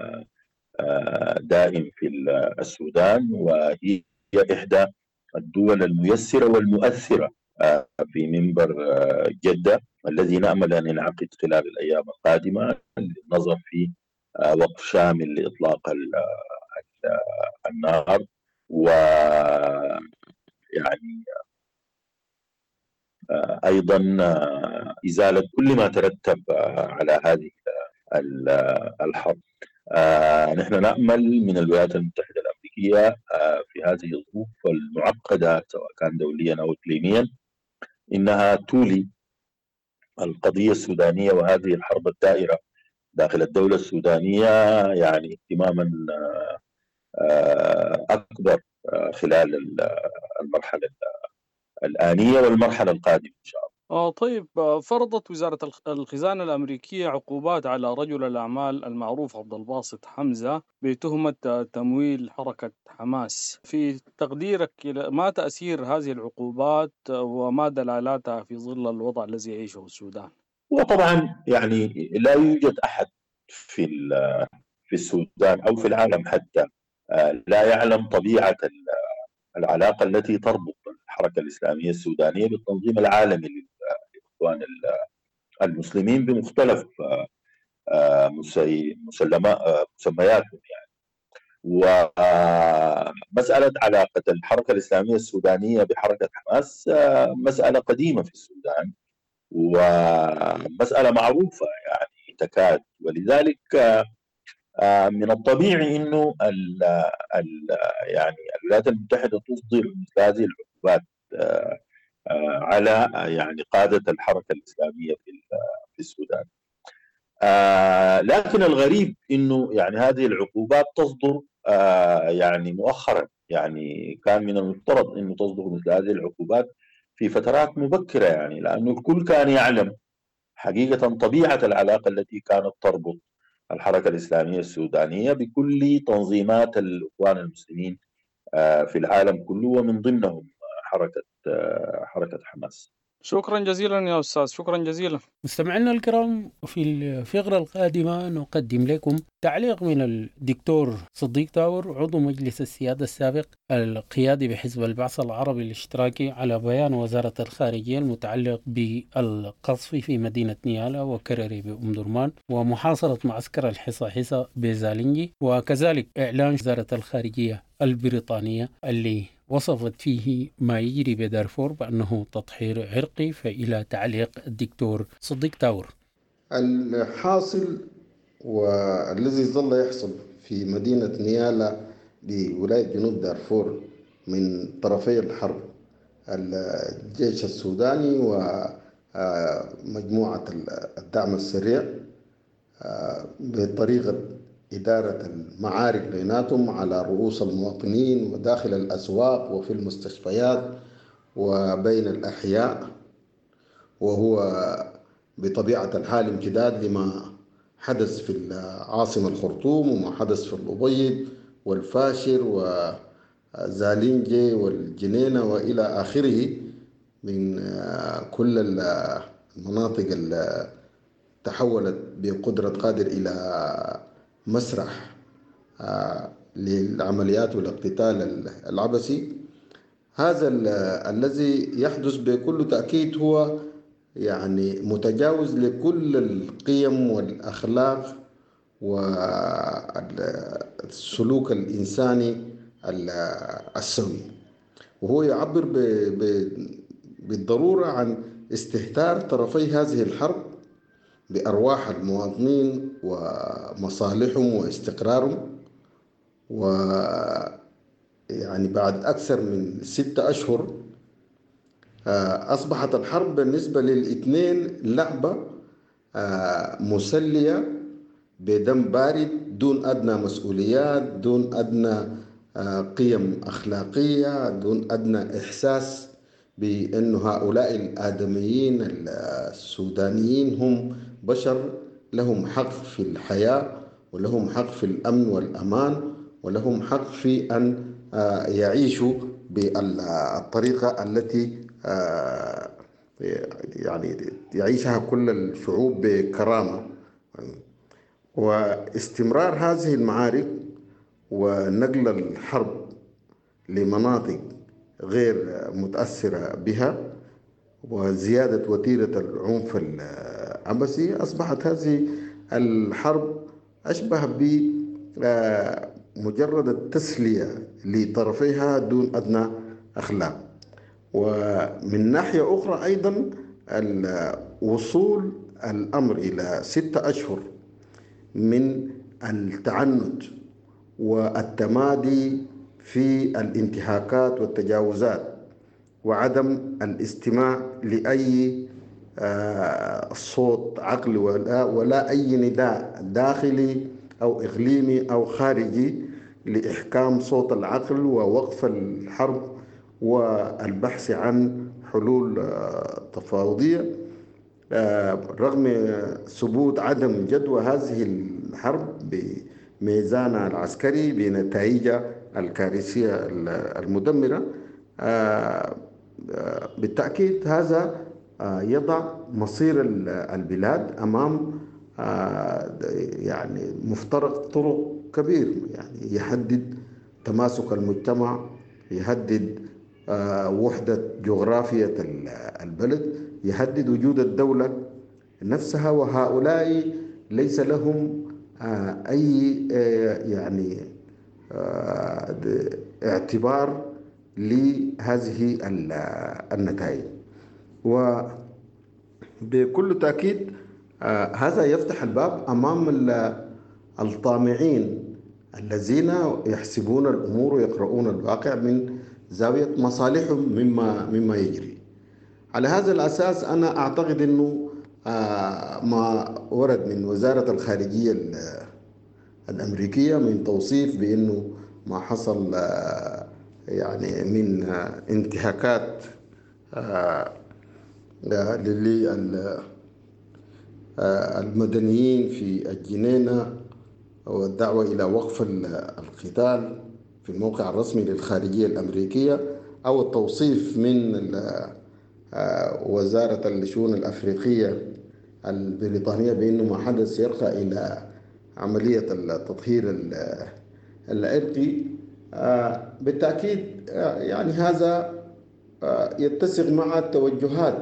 دائم في السودان، وهي إحدى الدول الميسرة والمؤثرة في منبر جدة الذي نأمل أن ينعقد خلال الأيام القادمة للنظر في وقف شامل لإطلاق النار، ويعني أيضا إزالة كل ما ترتب على هذه الحرب. نحن نأمل من الولايات المتحدة الأمريكية في هذه الظروف المعقدة سواء كان دوليا أو إقليميا إنها تولي القضية السودانية وهذه الحرب الدائرة داخل الدولة السودانية يعني اهتماما أكبر خلال المرحلة الآنية والمرحلة القادمة إن شاء الله. آه طيب، فرضت وزارة الخزانة الأمريكية عقوبات على رجل الأعمال المعروف عبد الباسط حمزة بتهمة تمويل حركة حماس. في تقديرك ما تأثير هذه العقوبات وما دلالاتها في ظل الوضع الذي يعيشه السودان؟ وطبعا يعني لا يوجد أحد في في السودان أو في العالم حتى لا يعلم طبيعة العلاقة التي تربط الحركة الإسلامية السودانية بالتنظيم العالمي للإخوان المسلمين بمختلف مسمياتهم يعني. ومسألة علاقة الحركة الإسلامية السودانية بحركة حماس مسألة قديمة في السودان ومسألة معروفة يعني تكاد، ولذلك من الطبيعي انه ال ال يعني الولايات المتحده تصدر مثل هذه العقوبات على يعني قاده الحركه الاسلاميه في في السودان. لكن الغريب انه يعني هذه العقوبات تصدر يعني مؤخرا، يعني كان من المفترض انه تصدر مثل هذه العقوبات في فترات مبكره، يعني لانه الكل كان يعلم حقيقه طبيعه العلاقه التي كانت تربط الحركة الإسلامية السودانية بكل تنظيمات الإخوان المسلمين في العالم كله ومن ضمنهم حركة حركة حماس. شكرا جزيلا يا أستاذ، شكرا جزيلا. مستمعينا الكرام، في الفقرة القادمة نقدم لكم تعليق من الدكتور صديق تاور عضو مجلس السيادة السابق القيادي بحزب البعث العربي الاشتراكي على بيان وزارة الخارجية المتعلق بالقصف في مدينة نيالا وكرري بأم درمان ومحاصرة معسكر الحصاحصة بزالنجي، وكذلك إعلان وزارة الخارجية البريطانية اللي وصفت فيه ما يجري بدارفور بأنه تطهير عرقي. فإلى تعليق الدكتور صديق تاور. الحاصل والذي ظل يحصل في مدينة نيالا بولاية جنوب دارفور من طرفي الحرب الجيش السوداني ومجموعة الدعم السريع بطريقة إدارة المعارك بيناتهم على رؤوس المواطنين وداخل الأسواق وفي المستشفيات وبين الأحياء، وهو بطبيعة الحال امتداد لما حدث في العاصمة الخرطوم وما حدث في الأبيض والفاشر وزالينجي والجنينة وإلى آخره من كل المناطق اللي تحولت بقدرة قادر إلى مسرح للعمليات والاقتتال العبثي. هذا الذي يحدث بكل تأكيد هو يعني متجاوز لكل القيم والأخلاق والسلوك الإنساني السوي، وهو يعبر بالضرورة عن استهتار طرفي هذه الحرب بأرواح المواطنين ومصالحهم واستقرارهم. ويعني بعد أكثر من ستة أشهر أصبحت الحرب بالنسبة للاثنين لعبة مسلية بدم بارد دون أدنى مسؤوليات، دون أدنى قيم أخلاقية، دون أدنى إحساس بأن هؤلاء الآدميين السودانيين هم بشر لهم حق في الحياة ولهم حق في الأمن والأمان ولهم حق في أن يعيشوا بالطريقة التي يعني يعيشها كل الشعوب بكرامة. واستمرار هذه المعارك ونقل الحرب لمناطق غير متأثرة بها وزيادة وتيرة العنف العبثي أصبحت هذه الحرب أشبه بمجرد التسلية لطرفيها دون أدنى أخلاق. ومن ناحية أخرى أيضا وصول الأمر إلى ستة أشهر من التعنت والتمادي في الانتهاكات والتجاوزات وعدم الاستماع لأي صوت عقل ولا, ولا أي نداء داخلي أو إقليمي أو خارجي لإحكام صوت العقل ووقف الحرب والبحث عن حلول تفاوضية، رغم ثبوت عدم جدوى هذه الحرب بميزانها العسكري بنتائجها الكارثية المدمرة. بالتأكيد هذا يضع مصير البلاد أمام يعني مفترق طرق كبير، يعني يهدد تماسك المجتمع، يهدد وحدة جغرافية البلد، يهدد وجود الدولة نفسها، وهؤلاء ليس لهم أي يعني اعتبار لهذه النتائج. وبكل تأكيد هذا يفتح الباب أمام الطامعين الذين يحسبون الأمور ويقرؤون الواقع من زاوية مصالحهم مما مما يجري. على هذا الأساس أنا أعتقد أنه ما ورد من وزارة الخارجية الأمريكية من توصيف بأنه ما حصل يعني من انتهاكات للمدنيين في الجنينة والدعوة إلى وقف القتال في الموقع الرسمي للخارجية الأمريكية، أو التوصيف من وزارة الشؤون الأفريقية البريطانية بأنه ما حدث يرقى إلى عملية التطهير العرقي. بالتأكيد يعني هذا يتسق مع التوجهات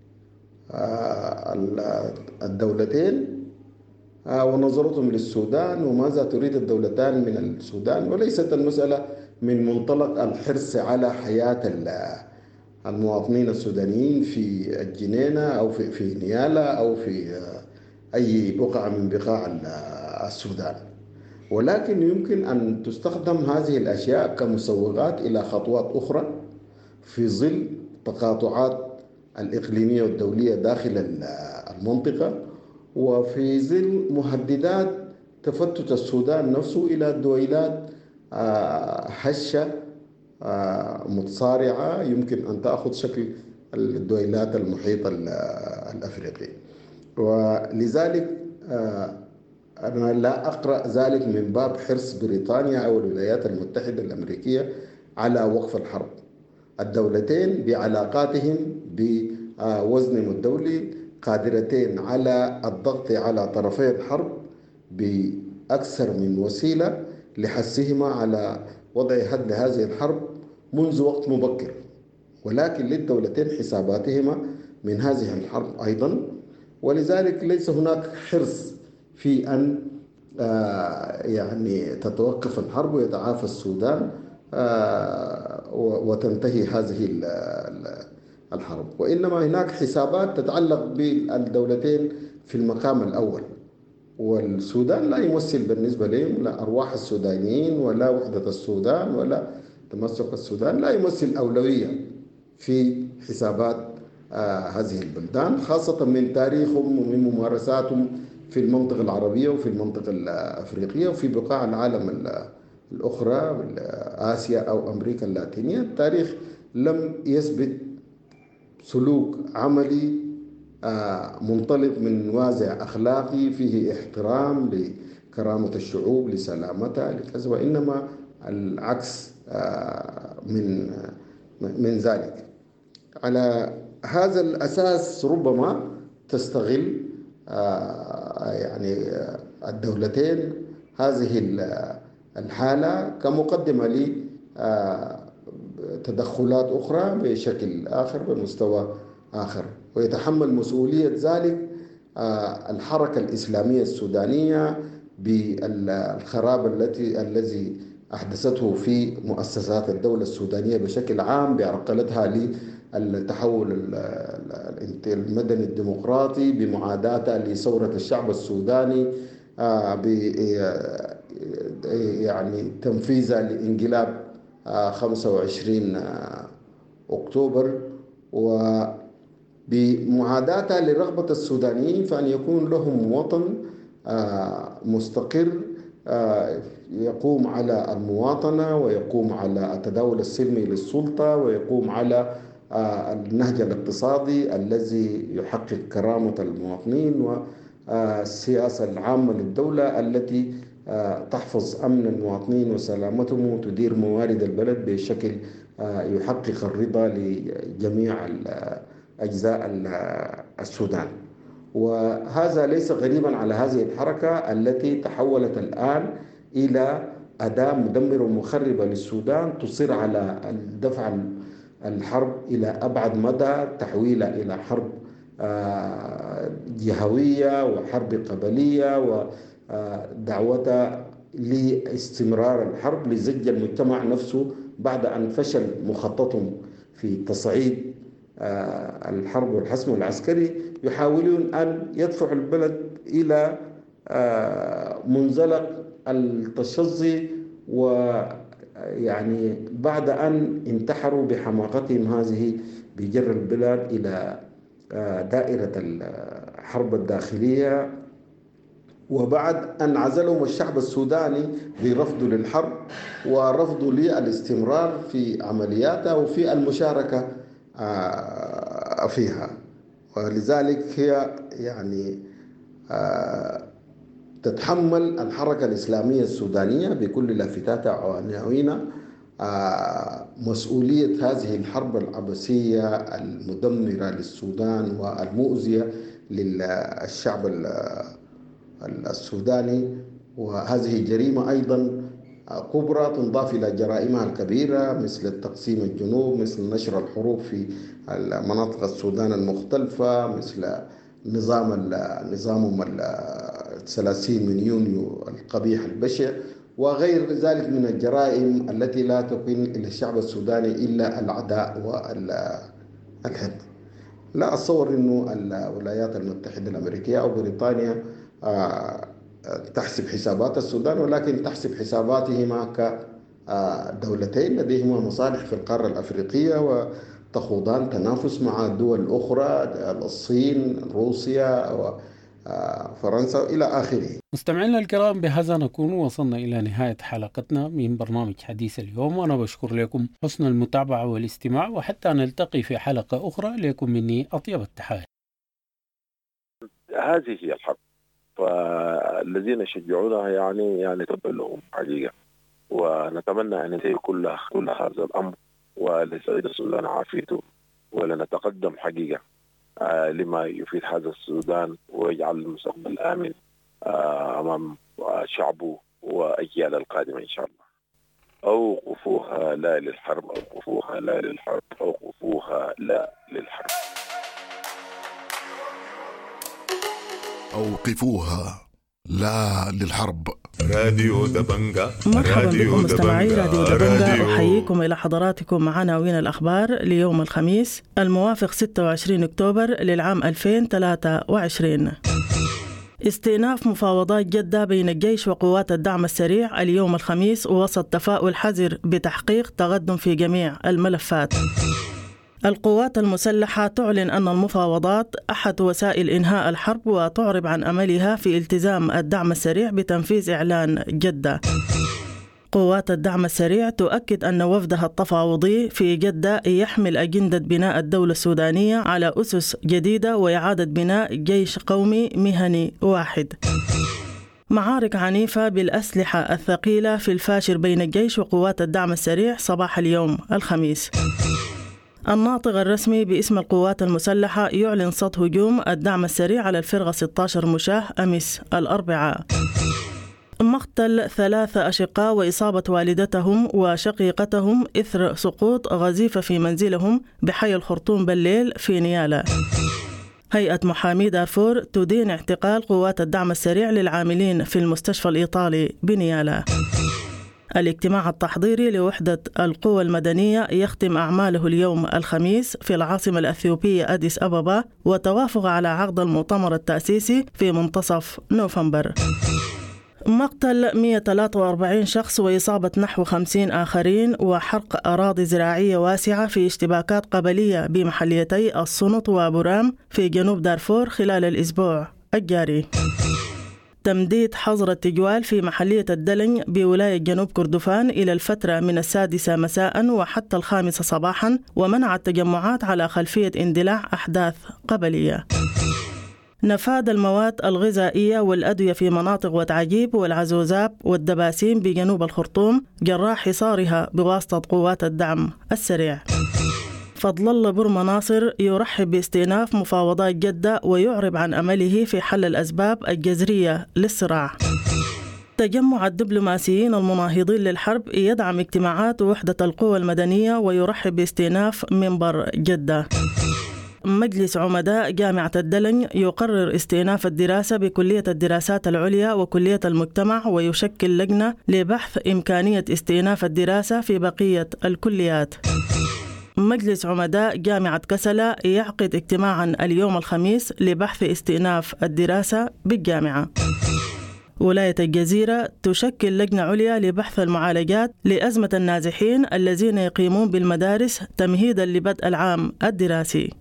الدولتين ونظرتهم للسودان وماذا تريد الدولتان من السودان، وليست المسألة من منطلق الحرص على حياة المواطنين السودانيين في الجنينة أو في في نيالا أو في أي بقعة من بقاع السودان، ولكن يمكن أن تستخدم هذه الأشياء كمسوغات إلى خطوات أخرى في ظل تقاطعات الإقليمية والدولية داخل المنطقة، وفي ظل مهددات تفتت السودان نفسه إلى دويلات هشة متصارعة يمكن أن تأخذ شكل الدويلات المحيطة الأفريقية. ولذلك أنا لا أقرأ ذلك من باب حرص بريطانيا أو الولايات المتحدة الأمريكية على وقف الحرب. الدولتين بعلاقاتهم بوزنهم الدولي قادرتين على الضغط على طرفي الحرب بأكثر من وسيلة لحثهما على وضع حد لهذه الحرب منذ وقت مبكر، ولكن للدولتين حساباتهما من هذه الحرب أيضا، ولذلك ليس هناك حرص في أن يعني تتوقف الحرب ويتعافى السودان وتنتهي هذه الحرب، وإنما هناك حسابات تتعلق بالدولتين في المقام الأول، والسودان لا يمثل بالنسبة لهم لا أرواح السودانيين ولا وحدة السودان ولا تمسك السودان، لا يمثل أولوية في حسابات آه هذه البلدان، خاصة من تاريخهم ومن ممارساتهم في المنطقة العربية وفي المنطقة الأفريقية وفي بقاع العالم الأخرى آسيا أو أمريكا اللاتينية. التاريخ لم يثبت سلوك عملي آه منطلق من وازع أخلاقي فيه احترام لكرامة الشعوب لسلامتها لكذا، وإنما العكس آه من من ذلك. على هذا الأساس ربما تستغل آه يعني الدولتين هذه الحالة كمقدمة لتدخلات أخرى بشكل آخر بمستوى آخر، ويتحمل مسؤولية ذلك الحركة الإسلامية السودانية بالخراب التي الذي أحدثته في مؤسسات الدولة السودانية بشكل عام بعرقلتها التحول المدني الديمقراطي، بمعاداته لثورة الشعب السوداني، ب يعني تنفيذها لانقلاب خمسة وعشرين أكتوبر، وبمعاداته لرغبة السودانيين فأن يكون لهم وطن مستقر يقوم على المواطنة ويقوم على التداول السلمي للسلطة ويقوم على النهج الاقتصادي الذي يحقق كرامة المواطنين والسياسة العامة للدولة التي تحفظ أمن المواطنين وسلامتهم وتدير موارد البلد بشكل يحقق الرضا لجميع أجزاء السودان. وهذا ليس غريبا على هذه الحركة التي تحولت الآن إلى أداة مدمرة ومخربة للسودان، تصر على دفع الحرب إلى أبعد مدى، تحويلها إلى حرب جهوية وحرب قبلية، ودعوتها لاستمرار الحرب لزج المجتمع نفسه بعد أن فشل مخططهم في تصعيد الحرب والحسم العسكري. يحاولون أن يدفعوا البلد إلى منزلق التشظي، ويعني بعد أن انتحروا بحماقتهم هذه بجر البلاد إلى دائرة الحرب الداخلية، وبعد أن عزلهم الشعب السوداني برفضه للحرب ورفضه للاستمرار في عملياتها وفي المشاركة فيها. ولذلك هي يعني تتحمل الحركة الإسلامية السودانية بكل لافتاتها وعناوينها مسؤولية هذه الحرب العبثية المدمرة للسودان والمؤذية للشعب السوداني. وهذه جريمة أيضا كبرى تنضاف إلى جرائمها الكبيرة مثل تقسيم الجنوب، مثل نشر الحروب في مناطق السودان المختلفة، مثل نظام نظامهم الثلاثين من يونيو القبيح البشع، وغير ذلك من الجرائم التي لا تكون إلى الشعب السوداني إلا العداء والهدم. لا أتصور أنه الولايات المتحدة الأمريكية أو بريطانيا تحسب حسابات السودان، ولكن تحسب حساباتهما كدولتين لديهما مصالح في القارة الأفريقية وتخوضان تنافس مع دول أخرى، الصين، روسيا وفرنسا إلى آخره. مستمعينا الكرام، بهذا نكون وصلنا إلى نهاية حلقتنا من برنامج حديث اليوم، وأنا بشكر لكم حسن المتابعة والاستماع، وحتى نلتقي في حلقة أخرى لكم مني أطيب التحايا. هذه هي الحرب، فالذين يشجعونها يعني يعني تبقى لهم حقيقة، ونتمنى أن ينتهي كل كل هذا الأمر ولسعيد السودان عافيته، ولنتقدم حقيقة آه لما يفيد هذا السودان ويجعل المستقبل آمن آه أمام شعبه وأجيال القادمة إن شاء الله. أوقفوها لا للحرب، أوقفوها لا للحرب، أوقفوها لا للحرب. أوقفوها لا للحرب. راديو دبنجا. مرحبا بكم مستمعي راديو دبنجا، أحييكم إلى حضراتكم مع عناوين الأخبار ليوم الخميس الموافق ستة وعشرين أكتوبر للعام ألفين وثلاثة وعشرين. استئناف مفاوضات جدة بين الجيش وقوات الدعم السريع اليوم الخميس وسط تفاؤل حذر بتحقيق تقدم في جميع الملفات. القوات المسلحة تعلن أن المفاوضات أحد وسائل إنهاء الحرب وتعرب عن أملها في التزام الدعم السريع بتنفيذ إعلان جدة. قوات الدعم السريع تؤكد أن وفدها التفاوضي في جدة يحمل أجندة بناء الدولة السودانية على أسس جديدة وإعادة بناء جيش قومي مهني واحد. معارك عنيفة بالأسلحة الثقيلة في الفاشر بين الجيش وقوات الدعم السريع صباح اليوم الخميس. الناطق الرسمي باسم القوات المسلحة يعلن صد هجوم الدعم السريع على الفرقة ستة عشر مشاة أمس الأربعاء. مقتل ثلاثة أشقاء وإصابة والدتهم وشقيقتهم إثر سقوط غزيفة في منزلهم بحي الخرطوم بالليل في نيالا. هيئة محامي دارفور تدين اعتقال قوات الدعم السريع للعاملين في المستشفى الإيطالي بنيالا. الاجتماع التحضيري لوحدة القوى المدنية يختم أعماله اليوم الخميس في العاصمة الأثيوبية أديس أبابا، وتوافق على عقد المؤتمر التأسيسي في منتصف نوفمبر. مقتل مئة وثلاثة وأربعين شخص وإصابة نحو خمسين آخرين وحرق أراضي زراعية واسعة في اشتباكات قبلية بمحليتي الصنط وبرام في جنوب دارفور خلال الأسبوع الجاري. تمديد حظر التجوال في محلية الدلن بولاية جنوب كردفان إلى الفترة من السادسة مساء وحتى الخامسة صباحا، ومنع التجمعات على خلفية اندلاع أحداث قبلية. نفاذ المواد الغذائية والأدوية في مناطق وتعجيب والعزوزاب والدباسين بجنوب الخرطوم جراء حصارها بواسطة قوات الدعم السريع. فضل الله برما ناصر يرحب باستئناف مفاوضات جدة ويعرب عن أمله في حل الأسباب الجذرية للصراع. تجمع الدبلوماسيين المناهضين للحرب يدعم اجتماعات وحدة القوى المدنية ويرحب باستئناف منبر جدة. مجلس عمداء جامعة الدلن يقرر استئناف الدراسة بكلية الدراسات العليا وكلية المجتمع، ويشكل لجنة لبحث إمكانية استئناف الدراسة في بقية الكليات. مجلس عمداء جامعة كسلا يعقد اجتماعا اليوم الخميس لبحث استئناف الدراسة بالجامعة. ولاية الجزيرة تشكل لجنة عليا لبحث المعالجات لأزمة النازحين الذين يقيمون بالمدارس تمهيدا لبدء العام الدراسي.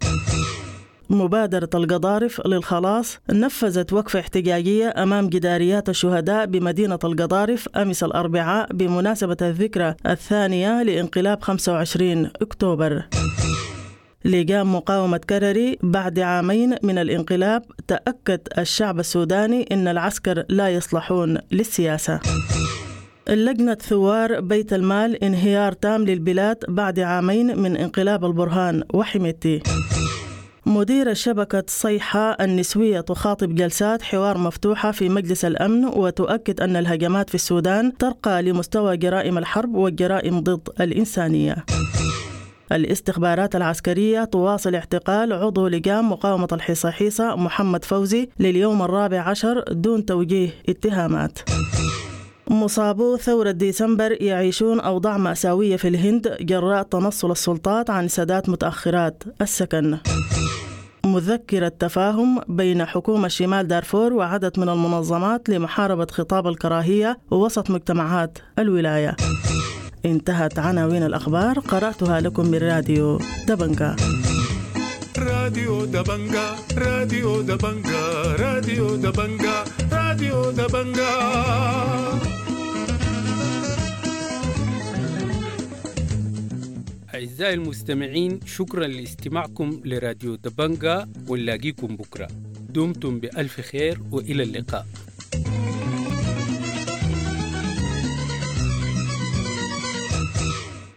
مبادرة القضارف للخلاص نفذت وقفة احتجاجية أمام جداريات الشهداء بمدينة القضارف أمس الأربعاء بمناسبة الذكرى الثانية لانقلاب خمسة وعشرين أكتوبر. لجان مقاومة كرري بعد عامين من الانقلاب تأكد الشعب السوداني أن العسكر لا يصلحون للسياسة. اللجنة ثوار بيت المال انهيار تام للبلاد بعد عامين من انقلاب البرهان وحميتي. مدير شبكة صيحة النسوية تخاطب جلسات حوار مفتوحة في مجلس الأمن وتؤكد أن الهجمات في السودان ترقى لمستوى جرائم الحرب والجرائم ضد الإنسانية. الاستخبارات العسكرية تواصل اعتقال عضو لجان مقاومة الحصاحيصة محمد فوزي لليوم الرابع عشر دون توجيه اتهامات. مصابو ثورة ديسمبر يعيشون أوضاع مأساوية في الهند جراء تنصل السلطات عن سداد متأخرات السكن. مذكرة تفاهم بين حكومة شمال دارفور وعدد من المنظمات لمحاربة خطاب الكراهية وسط مجتمعات الولاية. انتهت عناوين الأخبار، قرأتها لكم من راديو دبنجا. راديو دبنجا راديو دبنجا راديو دبنجا راديو دبنجا. أعزائي المستمعين، شكرا لاستماعكم لراديو دبنجا، ونلاقيكم بكرة. دمتم بألف خير وإلى اللقاء.